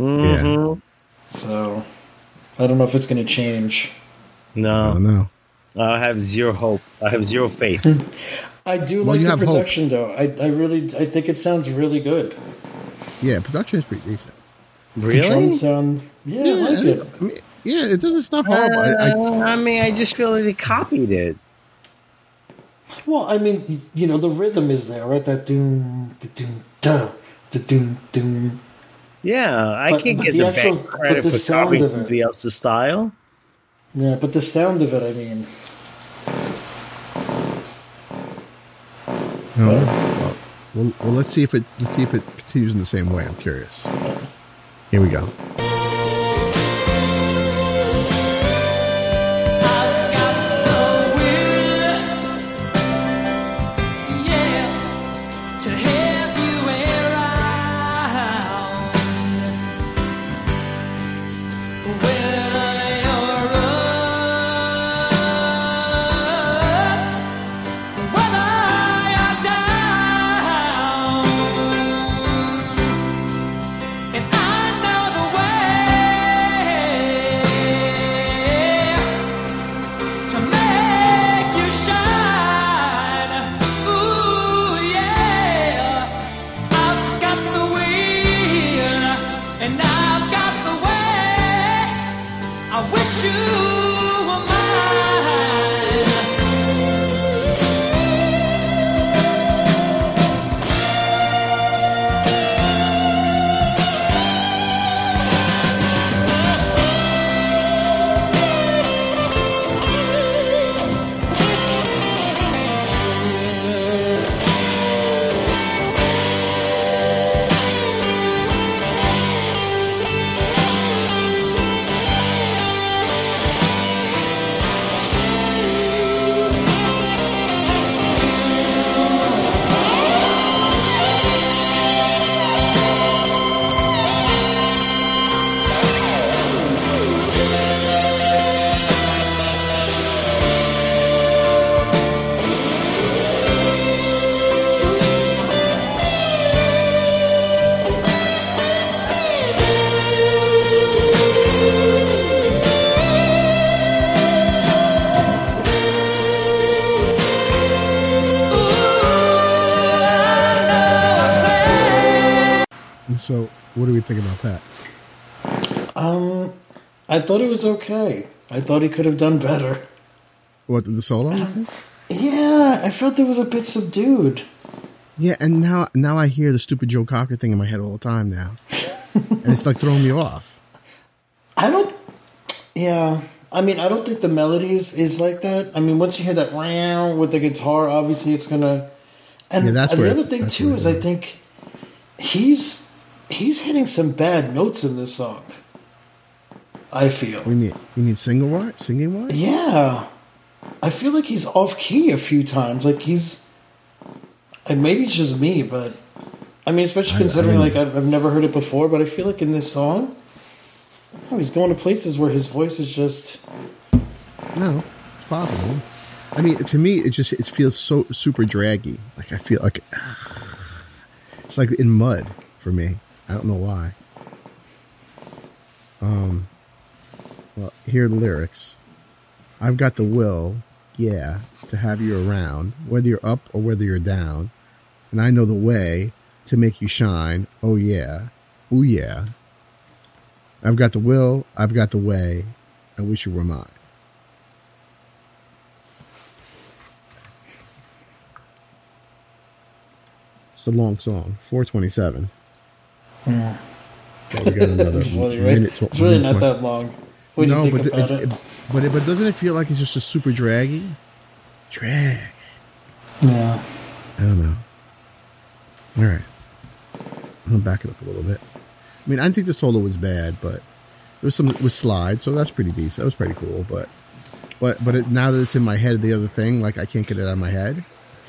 Yeah. So I don't know if it's going to change. I No, don't know. I have zero hope. I have zero faith. I do Well, like you the have hope. production, though. I, I really, I think it sounds really good. Yeah, production is pretty decent. The drums Really? sound, yeah, I like it's- it. I mean, yeah, it doesn't sound horrible. I, I, Uh, I mean, I just feel like they copied it. Well, I mean, you know, the rhythm is there, right? That doom, the doom, da, the doom, doom. Yeah, I But- can't but get the the, actual- back credit but the for sound copying of it. somebody else's style. Yeah, but the sound of it, I mean, no, well, well, well, let's see if it let's see if it continues in the same way. I'm curious. Here we go. I've got the will, yeah, to have you around. Whether you're up, whether you're down, and I know the way to make you shine. Ooh, yeah. I've got the will, and I've got the way. I wish you were mine. And so, what do we think about that? um, I thought it was okay. I thought he could have done better. What the solo? Yeah, I felt it was a bit subdued. Yeah, and now now I hear the stupid Joe Cocker thing in my head all the time now, and it's like throwing me off. I don't. Yeah, I mean, I don't think the melodies is like that. I mean, once you hear that round with the guitar, obviously it's gonna. And Yeah, that's the where other it's- thing that's too where is, it's I think he's he's hitting some bad notes in this song. I feel. What do you mean? You mean single wise, singing wise? Yeah, I feel like he's off key a few times. Like he's, and maybe it's just me, but I mean, especially I- considering I like mean- I've, I've never heard it before. But I feel like in this song, oh, he's going to places where his voice is just. No, it's possible. I mean, to me, it just it feels so super draggy. Like I feel like it's like in mud for me. I don't know why. Um. Well, here are the lyrics. I've got the will, yeah, to have you around, whether you're up or whether you're down, and I know the way to make you shine. Oh yeah, oh yeah. I've got the will, I've got the way. I wish you were mine. It's a long song, four twenty-seven. Yeah. Well, we got another It's really, right? minute. tw- It's really minute not twenty. that long. When you think but about it, it. but it, but doesn't it feel like it's just a super draggy? Drag. Yeah. I don't know. All right, I'm gonna back it up a little bit. I mean, I think the solo was bad, but there was some with slides, so that's pretty decent. That was pretty cool. But but but it, now that it's in my head, the other thing, like I can't get it out of my head.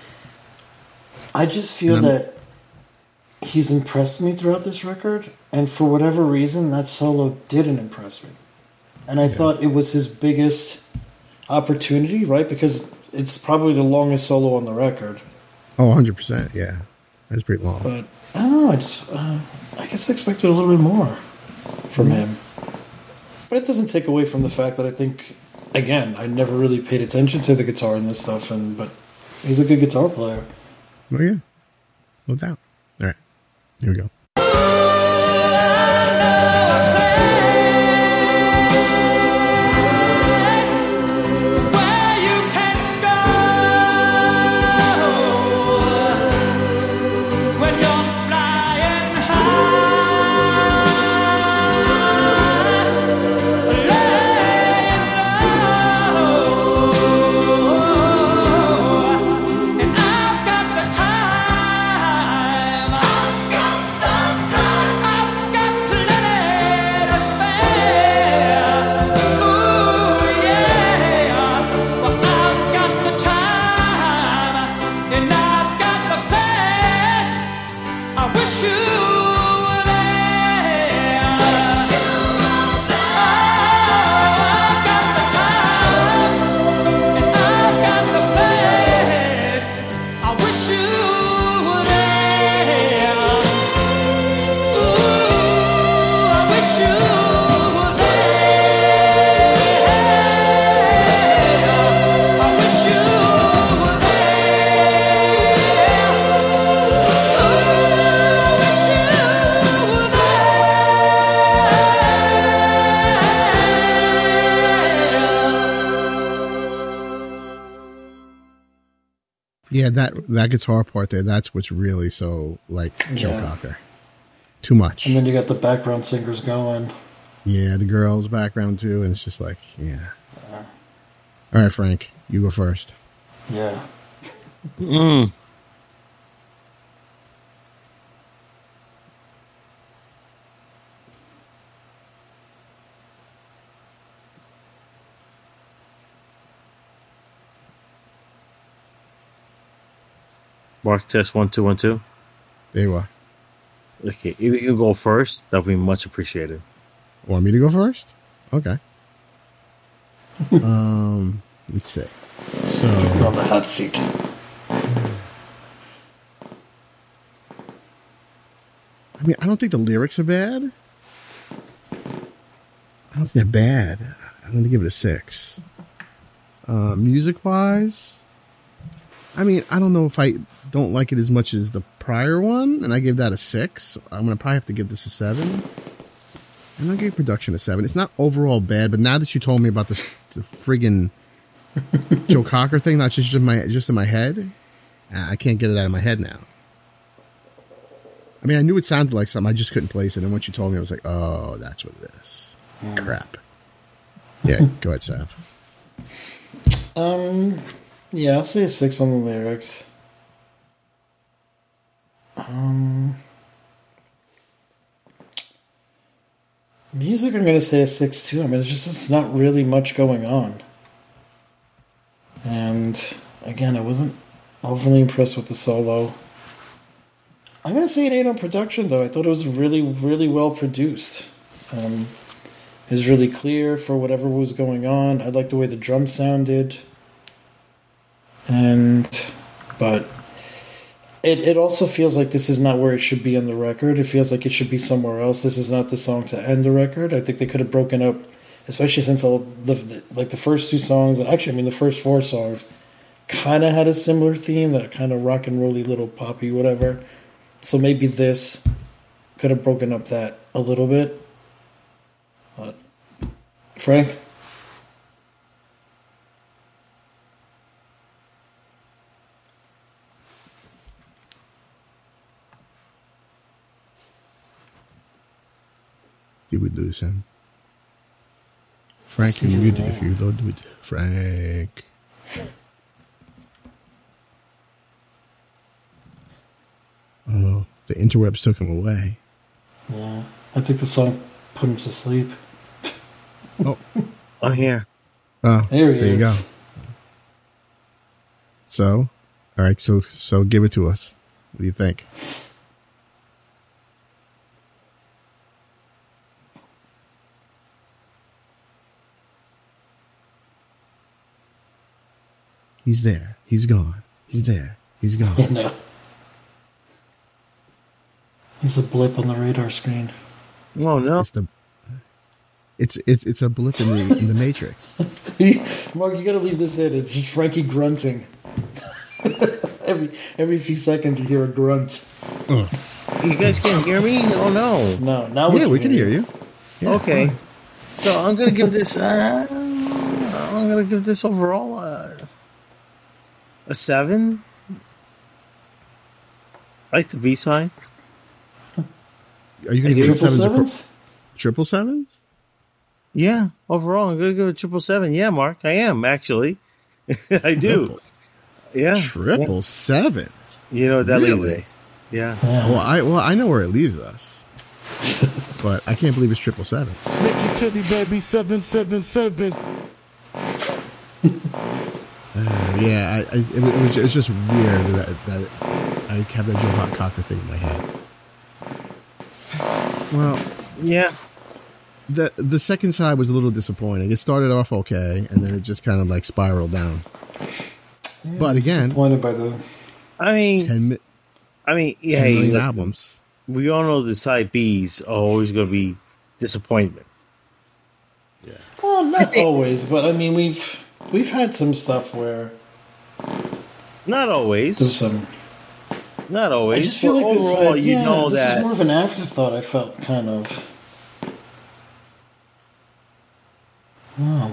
I just feel And I'm- that he's impressed me throughout this record, and for whatever reason, that solo didn't impress me. And I thought it was his biggest opportunity, right? Because it's probably the longest solo on the record. Oh, one hundred percent. Yeah, that's pretty long. But I don't know. I just, uh, I guess I expected a little bit more from him. But it doesn't take away from the fact that I think again, I never really paid attention to the guitar in this stuff, and but he's a good guitar player. Oh yeah, no doubt. All right, here we go. Yeah, that that guitar part there, that's what's really so, like, Joe Yeah. Cocker. Too much. And then you got the background singers going. Yeah, the girls' background, too, and it's just like, yeah. All right, Frank, you go first. Yeah. Mm. Mark test one two one two. There you are. Okay, if you can go first, that would be much appreciated. Want me to go first? Okay. um, let's see. So on the hot seat. I mean, I don't think the lyrics are bad. I don't think they're bad. I'm going to give it a six. Uh, music-wise, I mean, I don't know if I don't like it as much as the prior one, and I give that a six. I'm going to probably have to give this a seven. And I'll give production a seven. It's not overall bad, but now that you told me about the, the friggin' Joe Cocker thing, not just in my just in my head, I can't get it out of my head now. I mean, I knew it sounded like something, I just couldn't place it. And once you told me, I was like, oh, that's what it is. Yeah. Crap. Yeah, go ahead, Sav. Um, yeah, I'll say a six on the lyrics. Um, music, I'm going to say a six too. I mean, it's just it's not really much going on. And again, I wasn't overly impressed with the solo. I'm going to say an eight on production, though. I thought it was really, really well produced. Um, it was really clear for whatever was going on. I liked the way the drums sounded. And, but it, it also feels like this is not where it should be on the record. It feels like it should be somewhere else. This is not the song to end the record. I think they could have broken up, especially since all the, the like the first two songs, and actually, I mean, the first four songs kind of had a similar theme, that kind of rock and rolly little poppy, whatever. So maybe this could have broken up that a little bit. But Frank? You would lose him. Frank, can you mute it if you don't do it? Frank. Oh, the interwebs took him away. Yeah, I think the song put him to sleep. Oh, I'm here. Oh, there he there is. you go. So, all right, so so give it to us. What do you think? He's there. He's gone. He's there. He's gone. Yeah, no. He's a blip on the radar screen. Oh no! It's the, It's it's it's a blip in the in the matrix. Mark, you got to leave this in. It's just Frankie grunting. every every few seconds, you hear a grunt. Ugh. You guys can't hear me? Oh no. No, now Yeah, we can hear you. Yeah, Okay. fine. So I'm gonna give this. Uh, I'm gonna give this overall uh, a seven. I like the B side. Are you going to give Triple it sevens? or sevens? pro- Triple sevens? Yeah, overall, I'm gonna give it triple seven. Yeah, Mark, I am actually. I do. Yeah, Triple yeah. sevens. You know what that Really? leaves us. Yeah. Well, I well I know where it leaves us, but I can't believe it's triple seven. Nicky Teddy Baby seven seven seven. Uh, yeah, I, I, it, it was it's just weird that, that I have that Joe Hot Cocker thing in my head. Well, Yeah. the the second side was a little disappointing. It started off okay, and then it just kind of like spiraled down. But again, Disappointed by the. I mean, ten, mi- I mean, yeah. ten hey, million listen, albums. we all know the side B's are always going to be disappointment. Well, not always, but I mean, we've we've had some stuff where Not always. there's some. Not I always. just feel but like this, overall, uh, you yeah, know this that. is more of an afterthought. I felt kind of. Oh,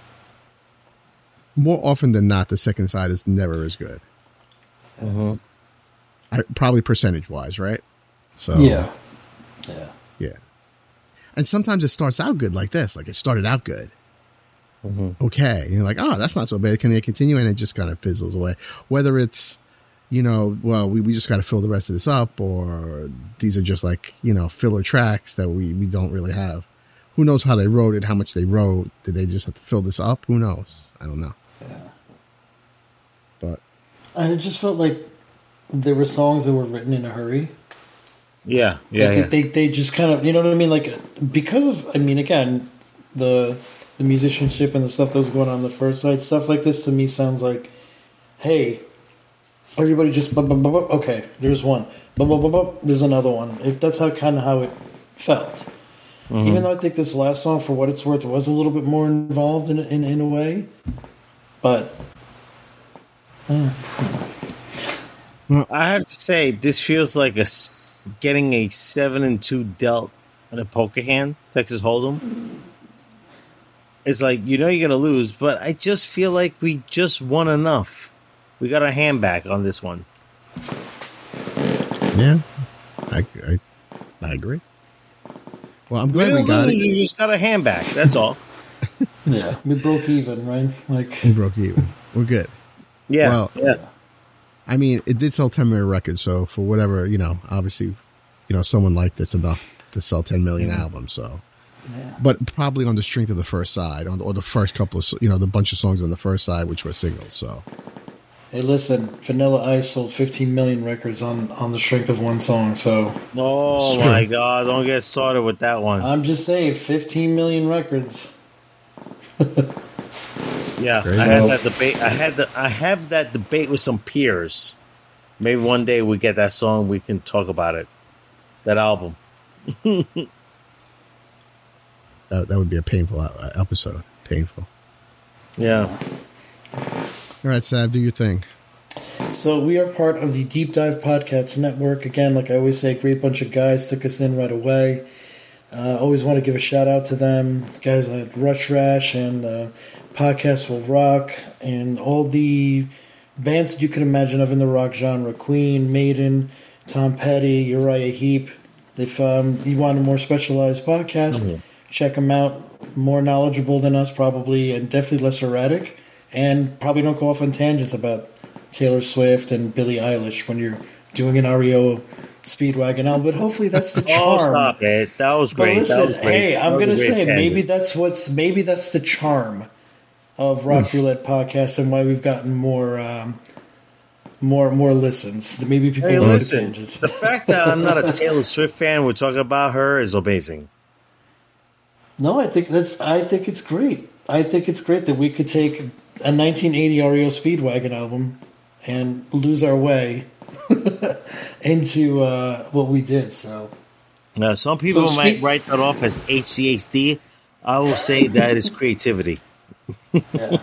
More often than not, the second side is never as good. Mhm. I, probably percentage wise, right? So yeah, yeah. yeah. And sometimes it starts out good like this, like it started out good. Okay, and you're like, oh, that's not so bad. Can it continue? And it just kind of fizzles away. Whether it's, you know, well, we, we just got to fill the rest of this up, or these are just like, you know, filler tracks that we, we don't really have. Who knows how they wrote it, how much they wrote? Did they just have to fill this up? Who knows? I don't know. Yeah. But I just felt like there were songs that were written in a hurry. Yeah, yeah, Like yeah. they, they they just kind of, you know what I mean? Like, because of, I mean, again, the the musicianship and the stuff that was going on, on the first side, stuff like this to me sounds like, hey, everybody just, bu- bu- bu- bu- okay, there's one, bu- bu- bu- bu- there's another one. It, that's how kind of how it felt. Mm-hmm. Even though I think this last song, for what it's worth, was a little bit more involved in in, in a way, but. I have to say, this feels like a s- getting a seven and two dealt in a poker hand, Texas Hold'em. It's like, you know you're gonna lose, but I just feel like we just won enough. We got our hand back on this one. yeah, I, I, I agree. Well, I'm glad we didn't got lose, it. You just got a hand back. That's all. Yeah, we broke even, right? Like, We broke even. We're good. Yeah. Well, yeah. I mean, it did sell ten million records, so for whatever, you know, obviously, you know, someone liked this enough to sell ten million albums, so. But probably on the strength of the first side, on or the first couple of, you know, the bunch of songs on the first side, which were singles, so. hey, listen, Vanilla Ice sold fifteen million records on, on the strength of one song, so Oh It's my true. God! Don't get started with that one. I'm just saying, fifteen million records. Yeah, Crazy. I had that debate. I had the. I have that debate with some peers. Maybe one day we get that song, we can talk about it. That album. That, that would be a painful uh, episode. Painful. Yeah. All right, Sav, do your thing. So we are part of the Deep Dive Podcast Network. Again, like I always say, a great bunch of guys took us in right away. Uh, always want to give a shout out to them. The guys like Rush Rash and uh, Podcast Will Rock and all the bands that you can imagine of in the rock genre. Queen, Maiden, Tom Petty, Uriah Heep. If um, you want a more specialized podcast, Mm-hmm. check them out. More knowledgeable than us, probably, and definitely less erratic. And probably don't go off on tangents about Taylor Swift and Billie Eilish when you're doing an R E O Speedwagon album. But hopefully that's the Oh, charm. stop it! That was But great. listen, that was great. hey, That I'm was a gonna great say tangent. maybe that's what's maybe that's the charm of Rock Roulette Podcast and why we've gotten more um, more more listens. Maybe people Hey, love the listen. tangents. The fact that I'm not a Taylor Swift fan, we're talking about her, is amazing. No, I think that's. I think it's great. I think it's great that we could take a nineteen eighty R E O Speedwagon album and lose our way into uh, what we did. So Now, some people So might speak- write that off as H C H D, I will say that is creativity. Yeah.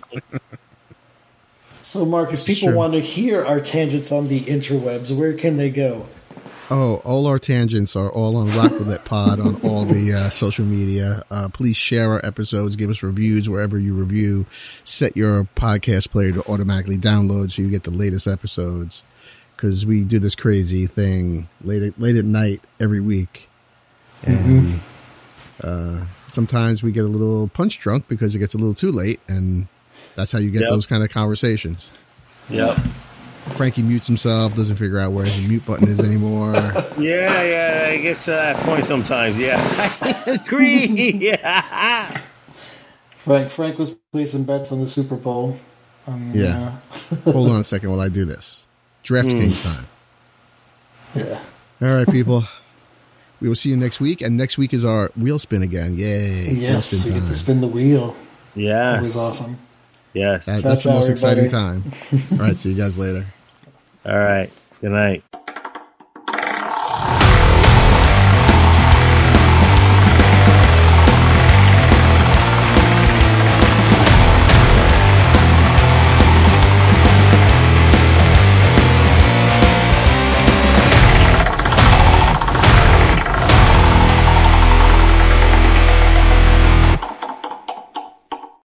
So, Mark, if This is people true. want to hear our tangents on the interwebs, where can they go? Oh, all our tangents are all on Rock Roulette Pod on all the uh, social media. Uh, please share our episodes, give us reviews wherever you review. Set your podcast player to automatically download so you get the latest episodes. Because we do this crazy thing late at, late at night every week, and uh, sometimes we get a little punch drunk because it gets a little too late, and that's how you get Yep. those kind of conversations. Yep. Frankie mutes himself, doesn't figure out where his mute button is anymore. Yeah, yeah, I guess to that point sometimes. Yeah, I agree. Yeah. Frank Frank was placing bets on the Super Bowl. Um, Yeah. Hold on a second while I do this. DraftKings time. Yeah. All right, people. We will see you next week, and next week is our wheel spin again. Yay! Wheel Yes, spin we get time. to spin the wheel. That was Yes. awesome. Yes. That- Ciao, that's the ciao, most exciting everybody. time. All right, see you guys later. All right. Good night.